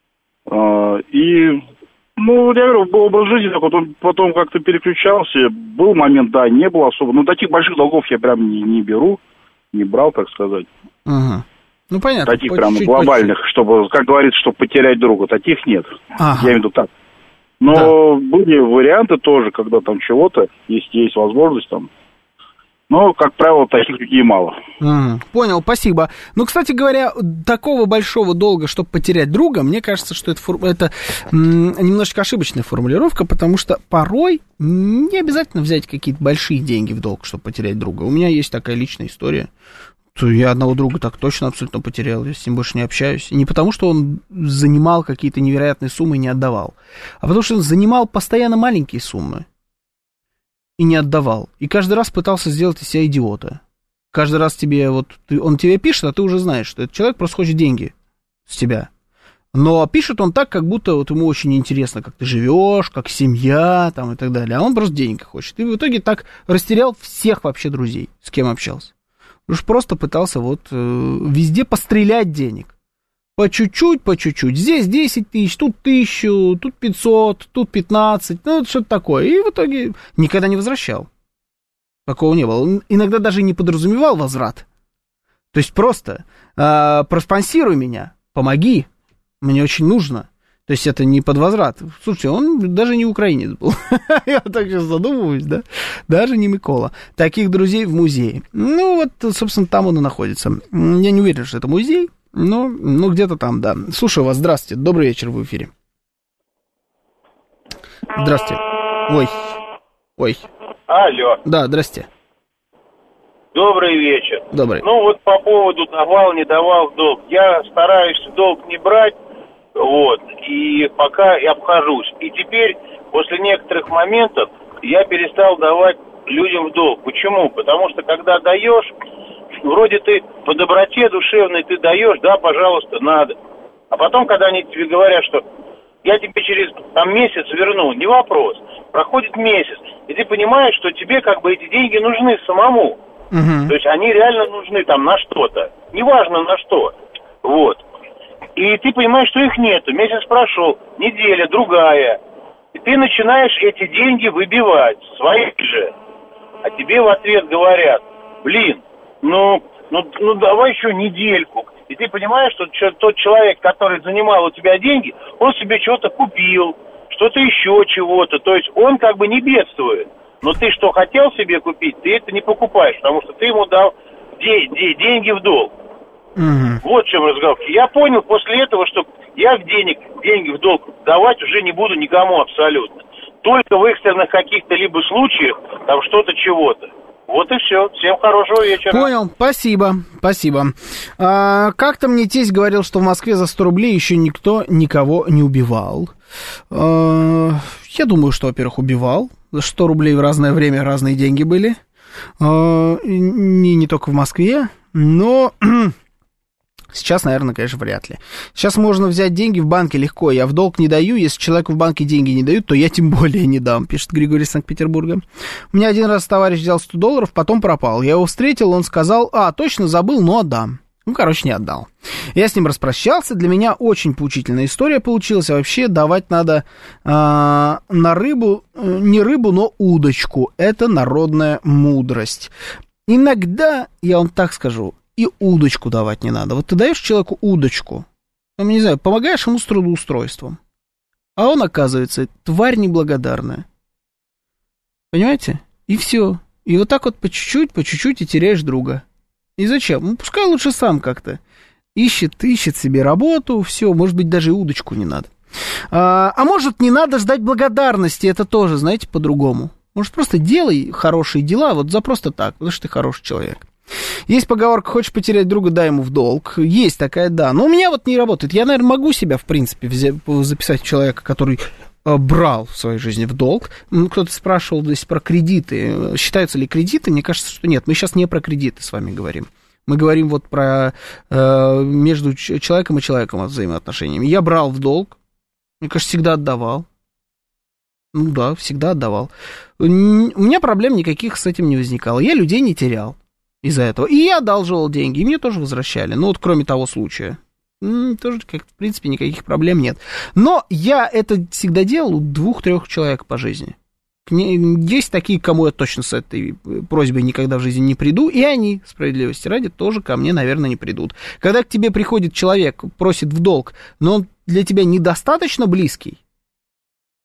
И... Ну, я говорю, был образ жизни, так вот он потом как-то переключался. Был момент, да, не было особо. Но таких больших долгов я прям не беру, не брал, так сказать. Ну, понятно. Таких прям глобальных, чтобы, как говорится, чтобы потерять друга. Таких нет. Я имею в виду так. Но были варианты тоже, когда там чего-то, если есть возможность там. Но, как правило, таких людей мало. Понял, спасибо. Ну, кстати говоря, такого большого долга, чтобы потерять друга, мне кажется, что это немножечко ошибочная формулировка, потому что порой не обязательно взять какие-то большие деньги в долг, чтобы потерять друга. У меня есть такая личная история. Я одного друга так точно абсолютно потерял, я с ним больше не общаюсь. И не потому, что он занимал какие-то невероятные суммы и не отдавал, а потому что он занимал постоянно маленькие суммы и не отдавал. И каждый раз пытался сделать из себя идиота. Каждый раз тебе он тебе пишет, а ты уже знаешь, что этот человек просто хочет деньги с тебя. Но пишет он так, как будто ему очень интересно, как ты живешь, как семья там, и так далее. А он просто денег хочет. И в итоге так растерял всех вообще друзей, с кем общался. Уж просто пытался везде пострелять денег. По чуть-чуть. Здесь 10 тысяч, тут 1000, тут 500, тут 15. Ну, вот что-то такое. И в итоге никогда не возвращал. Такого не было. Он иногда даже не подразумевал возврат. То есть просто проспонсируй меня, помоги, мне очень нужно. То есть это не под возврат. Слушайте, он даже не украинец был. Я так сейчас задумываюсь, да? Даже не Микола. Таких друзей в музее. Ну, вот, собственно, там он и находится. Я не уверен, что это музей, но где-то там, да. Слушаю вас, здравствуйте. Добрый вечер, в эфире. Здравствуйте. Ой. Алло. Да, здрасте. Добрый вечер. Добрый. Ну, вот по поводу давал, не давал долг. Я стараюсь долг не брать. И пока я обхожусь. И теперь, после некоторых моментов, я перестал давать людям в долг. Почему? Потому что, когда даешь, вроде ты по доброте душевной ты даешь, да, пожалуйста, надо. А потом, когда они тебе говорят, что я тебе через месяц верну, не вопрос. Проходит месяц, и ты понимаешь, что тебе как бы эти деньги нужны самому. То есть они реально нужны там на что-то. Неважно на что. И ты понимаешь, что их нету. Месяц прошел, неделя, другая. И ты начинаешь эти деньги выбивать, свои же. А тебе в ответ говорят, ну давай еще недельку. И ты понимаешь, что тот человек, который занимал у тебя деньги, он себе что-то купил, что-то еще чего-то. То есть он как бы не бедствует. Но ты что хотел себе купить, ты это не покупаешь, потому что ты ему дал деньги в долг. Вот в чем разговор. Я понял после этого, что я деньги в долг давать уже не буду никому абсолютно. Только в экстренных каких-то либо случаях, там что-то, чего-то. Вот и все. Всем хорошего вечера. Понял, спасибо. Как-то мне тесть говорил, что в Москве за 100 рублей еще никто никого не убивал. Я думаю, что, во-первых, убивал. За 100 рублей в разное время разные деньги были. Не только в Москве, но... Сейчас, наверное, конечно, вряд ли. Сейчас можно взять деньги в банке легко. Я в долг не даю. Если человеку в банке деньги не дают, то я тем более не дам, пишет Григорий из Санкт-Петербурга. У меня один раз товарищ взял $100, потом пропал. Я его встретил, он сказал, точно забыл, но отдам. Не отдал. Я с ним распрощался. Для меня очень поучительная история получилась. А вообще давать надо на рыбу, не рыбу, но удочку. Это народная мудрость. Иногда, я вам так скажу, и удочку давать не надо. Вот ты даешь человеку удочку, не знаю, помогаешь ему с трудоустройством, а он, оказывается, тварь неблагодарная. Понимаете? И все. И вот так вот по чуть-чуть и теряешь друга. И зачем? Пускай лучше сам как-то ищет себе работу, все, может быть, даже и удочку не надо. А может, не надо ждать благодарности, это тоже, знаете, по-другому. Может, просто делай хорошие дела вот за просто так, потому что ты хороший человек. Есть поговорка, хочешь потерять друга, дай ему в долг. Есть такая, да. Но у меня вот не работает. Я, наверное, могу себя, в принципе, записать человека, который брал в своей жизни в долг. Кто-то спрашивал здесь про кредиты. Считаются ли кредиты? Мне кажется, что нет. Мы сейчас не про кредиты с вами говорим. Мы говорим вот про между человеком и человеком взаимоотношениями. Я брал в долг. Мне кажется, всегда отдавал. Ну да, всегда отдавал. У меня проблем никаких с этим не возникало. Я людей не терял из-за этого. И я одалживал деньги, и мне тоже возвращали. Ну, вот кроме того случая. Тоже, в принципе, никаких проблем нет. Но я это всегда делал у 2-3 человек по жизни. Есть такие, кому я точно с этой просьбой никогда в жизни не приду, и они, справедливости ради, тоже ко мне, наверное, не придут. Когда к тебе приходит человек, просит в долг, но он для тебя недостаточно близкий,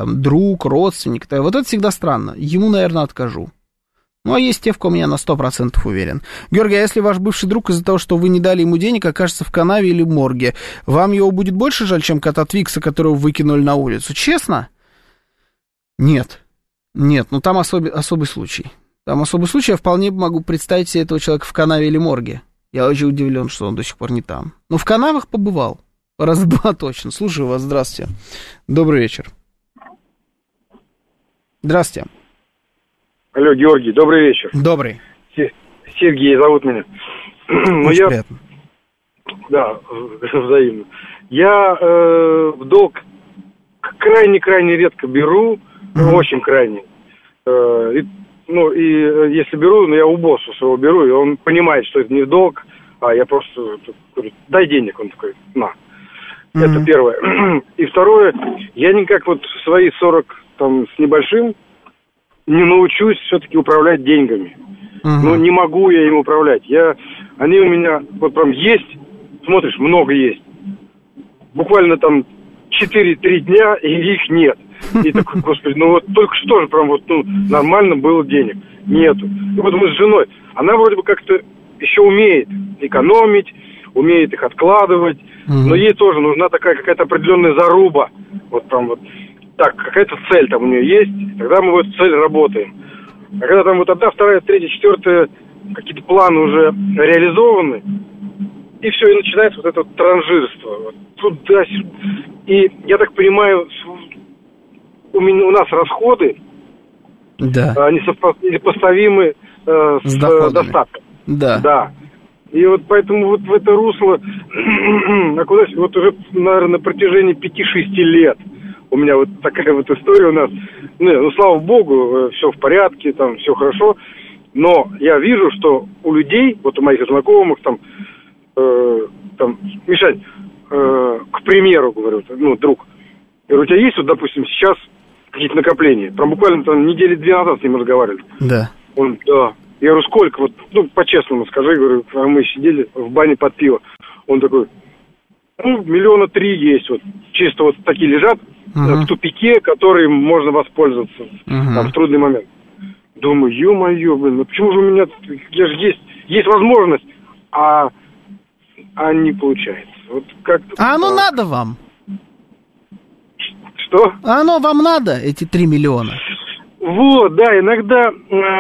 там, друг, родственник, вот это всегда странно. Ему, наверное, откажу. Ну, а есть те, в ком я на 100% уверен. Георгий, а если ваш бывший друг из-за того, что вы не дали ему денег, окажется в канаве или морге, вам его будет больше жаль, чем кота Твикса, которого выкинули на улицу? Честно? Нет. Нет, ну там особый случай. Там особый случай, я вполне могу представить себе этого человека в канаве или морге. Я очень удивлен, что он до сих пор не там. Но в канавах побывал. Раза два точно. Слушаю вас, здравствуйте. Добрый вечер. Здравствуйте. Алло, Георгий, добрый вечер. Добрый. Сергей зовут меня. Очень приятно. Да, взаимно. Я в долг крайне-крайне редко беру, очень крайне. Ну, и если беру, я у босса своего беру, и он понимает, что это не долг, а я просто говорю, дай денег, он такой, на. Это первое. И второе, я никак вот в свои 40 там с небольшим не научусь все-таки управлять деньгами. Ну, не могу я им управлять. Они у меня вот прям есть, смотришь, много есть. Буквально там 4-3 дня, и их нет. И такой, господи, ну вот только что же прям вот, ну, нормально было денег. Нету. И вот мы с женой, она вроде бы как-то еще умеет экономить, умеет их откладывать, но ей тоже нужна такая какая-то определенная заруба. Вот прям вот так, какая-то цель там у нее есть, тогда мы в эту цель работаем. А когда там вот одна, вторая, третья, четвертая, какие-то планы уже реализованы, и все, и начинается вот это вот транжирство. Вот туда-сюда. И я так понимаю, у нас расходы, да, они сопоставимы с достатком. Да. Да. И вот поэтому вот в это русло, а куда, вот уже, наверное, на протяжении 5-6 лет у меня вот такая вот история у нас. Ну, слава богу, все в порядке, там все хорошо. Но я вижу, что у людей, вот у моих знакомых, там Мишань, к примеру, говорю, ну, друг, я говорю, у тебя есть, вот, допустим, сейчас какие-то накопления? Прям буквально там недели 2 назад с ним разговаривали. Да. Он, да. Я говорю, сколько? Вот, ну, по-честному скажи, говорю, мы сидели в бане под пиво. Он такой, ну, 3 миллиона есть, вот, чисто вот такие лежат в тупике, которые можно воспользоваться там в трудный момент. Думаю, ё-моё, блин, ну почему же у меня, я же есть возможность, а не получается. Вот как-то. А оно надо вам? Что? А оно вам надо, эти 3 миллиона? Вот, да, иногда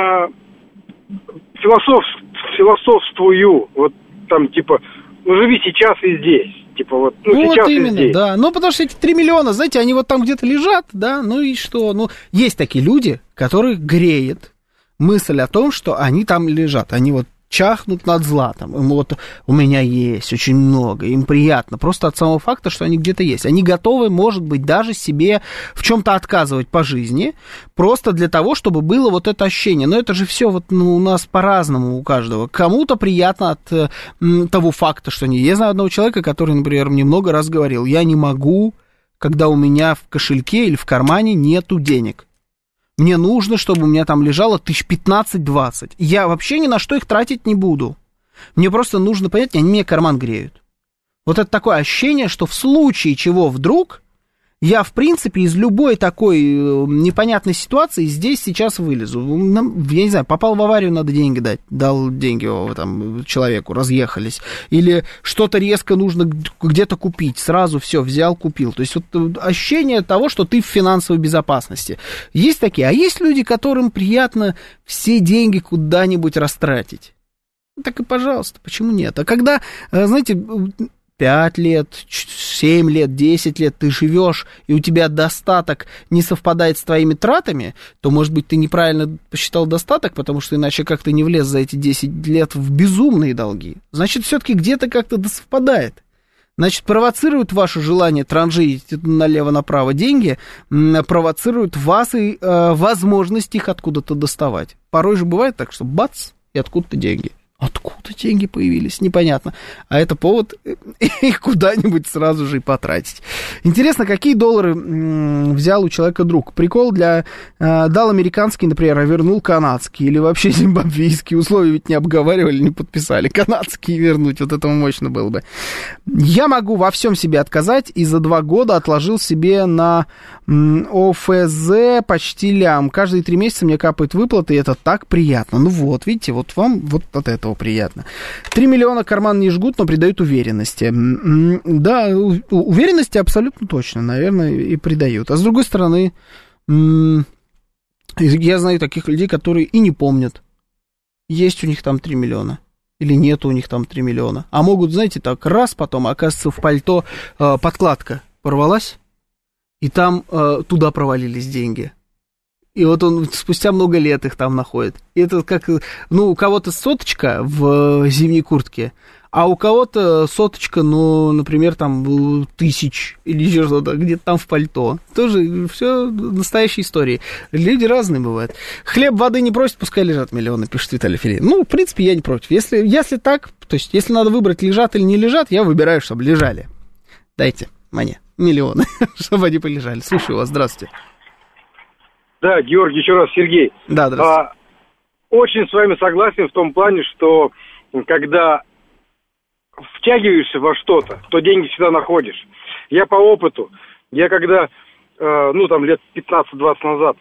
философствую, вот там типа, ну живи сейчас и здесь. Типа вот, ну, вот сейчас именно, и здесь. да. Ну, потому что эти 3 миллиона, знаете, они вот там где-то лежат, да, ну и что? Ну, есть такие люди, которых греет мысль о том, что они там лежат, они вот чахнут над златом. Им вот у меня есть очень много, им приятно. Просто от самого факта, что они где-то есть. Они готовы, может быть, даже себе в чем-то отказывать по жизни, просто для того, чтобы было вот это ощущение. Но это же все вот, ну, у нас по-разному у каждого. Кому-то приятно от того факта, что они... Я знаю одного человека, который, например, мне много раз говорил, я не могу, когда у меня в кошельке или в кармане нету денег. Мне нужно, чтобы у меня там лежало 15-20. Я вообще ни на что их тратить не буду. Мне просто нужно понять, они мне карман греют. Вот это такое ощущение, что в случае чего вдруг, я, в принципе, из любой такой непонятной ситуации здесь сейчас вылезу. Я не знаю, попал в аварию, надо деньги дать. Дал деньги там, человеку, разъехались. Или что-то резко нужно где-то купить. Сразу все взял, купил. То есть вот ощущение того, что ты в финансовой безопасности. Есть такие. А есть люди, которым приятно все деньги куда-нибудь растратить. Так и пожалуйста, почему нет? А когда, знаете... 5 лет, 7 лет, 10 лет ты живешь, и у тебя достаток не совпадает с твоими тратами, то, может быть, ты неправильно посчитал достаток, потому что иначе как ты не влез за эти 10 лет в безумные долги. Значит, все-таки где-то как-то совпадает. Значит, провоцирует ваше желание транжирить налево-направо деньги, провоцирует вас и возможность их откуда-то доставать. Порой же бывает так, что бац, и откуда-то деньги. Откуда деньги появились, непонятно. А это повод их куда-нибудь сразу же и потратить. Интересно, какие доллары взял у человека друг? Прикол дал американский, например, а вернул канадский. Или вообще зимбабвийские. Условия ведь не обговаривали, не подписали. Канадские вернуть, вот это мощно было бы. Я могу во всем себе отказать. И за 2 года отложил себе на ОФЗ почти лям. Каждые 3 месяца мне капают выплаты, и это так приятно. Ну вот, видите, вот вам вот от этого приятно. 3 миллиона карман не жгут, но придают уверенности. Да, уверенности абсолютно точно, наверное, и придают. А с другой стороны, я знаю таких людей, которые и не помнят, есть у них там 3 миллиона. Или нет у них там 3 миллиона. А могут, знаете, так раз потом, оказывается, в пальто подкладка порвалась, и там туда провалились деньги. И вот он спустя много лет их там находит. И это как, ну, у кого-то 100 в зимней куртке, а у кого-то 100, ну, например, там 1000 или еще что-то, где-то там в пальто. Тоже все настоящие истории. Люди разные бывают. Хлеб, воды не просят, пускай лежат миллионы, пишет Виталий Филин. Ну, в принципе, я не против. Если так, то есть, если надо выбрать, лежат или не лежат, я выбираю, чтобы лежали. Дайте мне миллионы, чтобы они полежали. Слушаю вас, здравствуйте. Да, Георгий, еще раз, Сергей. Да, здравствуйте. Очень с вами согласен в том плане, что когда втягиваешься во что-то, то деньги всегда находишь. Я по опыту, я когда, там лет 15-20 назад,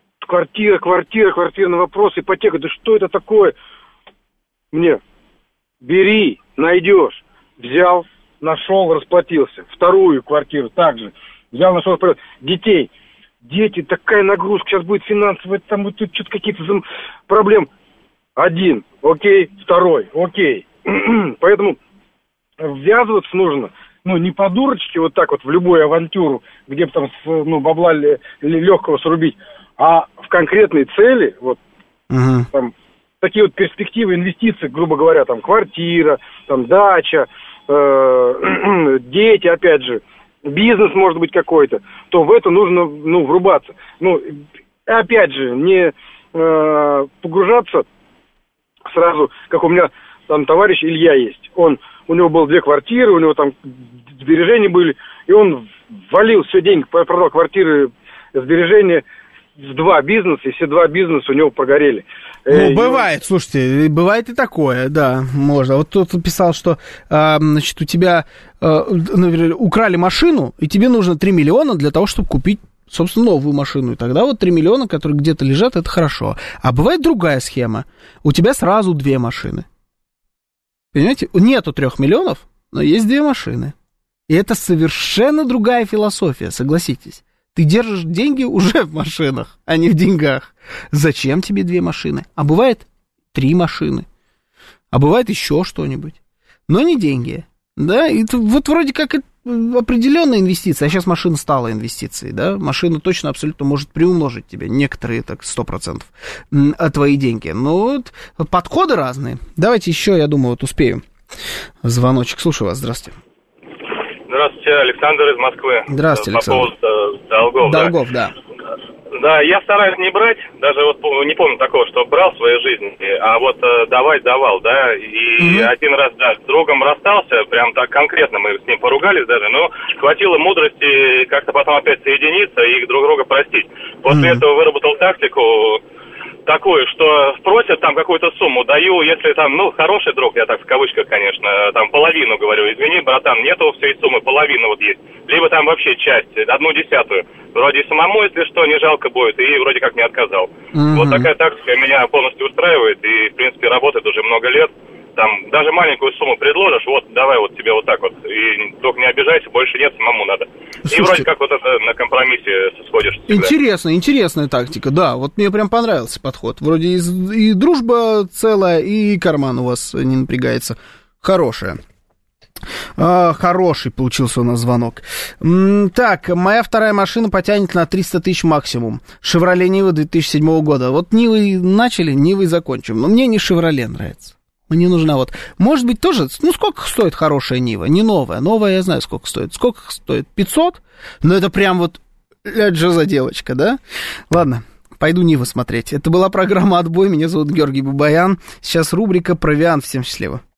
квартирный вопрос, ипотека, да что это такое? Мне, бери, найдешь. Взял, нашел, расплатился. Вторую квартиру также. Взял, нашел, расплатился. Детей. Дети, такая нагрузка сейчас будет финансовая, там вот тут что-то какие-то проблемы. 1, окей, 2, окей. Поэтому ввязываться нужно, не по дурочке вот так вот в любую авантюру, где бы там, бабла легкого срубить, а в конкретные цели, вот, там, такие вот перспективы инвестиций, грубо говоря, там, квартира, там, дача, дети, опять же, бизнес может быть какой-то, то в это нужно, врубаться. Опять же, не погружаться сразу, как у меня там товарищ Илья есть. У него было 2 квартиры, у него там сбережения были, и он валил все деньги, продал квартиры, сбережения в 2 бизнеса, и все 2 бизнеса у него прогорели. Бывает, слушайте, бывает и такое, да, можно. Вот кто-то писал, что, значит, у тебя, украли машину, и тебе нужно 3 миллиона для того, чтобы купить, собственно, новую машину. И тогда вот 3 миллиона, которые где-то лежат, это хорошо. А бывает другая схема. У тебя сразу 2 машины. Понимаете? Нету 3 миллионов, но есть 2 машины. И это совершенно другая философия, согласитесь. Ты держишь деньги уже в машинах, а не в деньгах. Зачем тебе 2 машины? А бывает 3 машины. А бывает еще что-нибудь. Но не деньги. Да, и вот вроде как определенная инвестиция, а сейчас машина стала инвестицией, да, машина точно абсолютно может приумножить тебе, некоторые так 100%, твои деньги. Но вот подходы разные. Давайте еще, я думаю, вот успеем. Звоночек, слушаю вас, здравствуйте. Здравствуйте, Александр из Москвы. Здравствуйте, Александр. По поводу долгов. Долгов, да. Да, я стараюсь не брать, даже вот не помню такого, что брал в своей жизни, а вот давал, да, и один раз, да, с другом расстался, прям так конкретно мы с ним поругались даже, но хватило мудрости как-то потом опять соединиться и друг друга простить. После этого выработал тактику такую, что просят там какую-то сумму, даю, если там, хороший друг, я так в кавычках, конечно, там половину говорю, извини, братан, нету всей суммы, половина вот есть, либо там вообще часть, 1/10, вроде самому, если что, не жалко будет, и вроде как не отказал. Вот такая тактика меня полностью устраивает, и, в принципе, работает уже много лет. Там даже маленькую сумму предложишь, вот давай вот тебе вот так вот, и только не обижайся, больше нет, самому надо. Слушайте, и вроде как вот это на компромиссе сходишь всегда. Интересная тактика, да, вот мне прям понравился подход. Вроде и дружба целая, и карман у вас не напрягается. Хорошая. Хороший получился у нас звонок. Так, моя вторая машина потянет на 300 тысяч максимум. Шевроле Нива 2007 года. Вот Нивой начали, Нивой закончим. Но мне не Шевроле нравится. Мне нужна вот... Может быть, тоже... сколько стоит хорошая Нива? Не новая. Новая я знаю, сколько стоит. Сколько стоит? 500? Но это прям вот... Это же за девочка, да? Ладно. Пойду Нивы смотреть. Это была программа «Отбой». Меня зовут Георгий Бабаян. Сейчас рубрика «Провиант». Всем счастливо.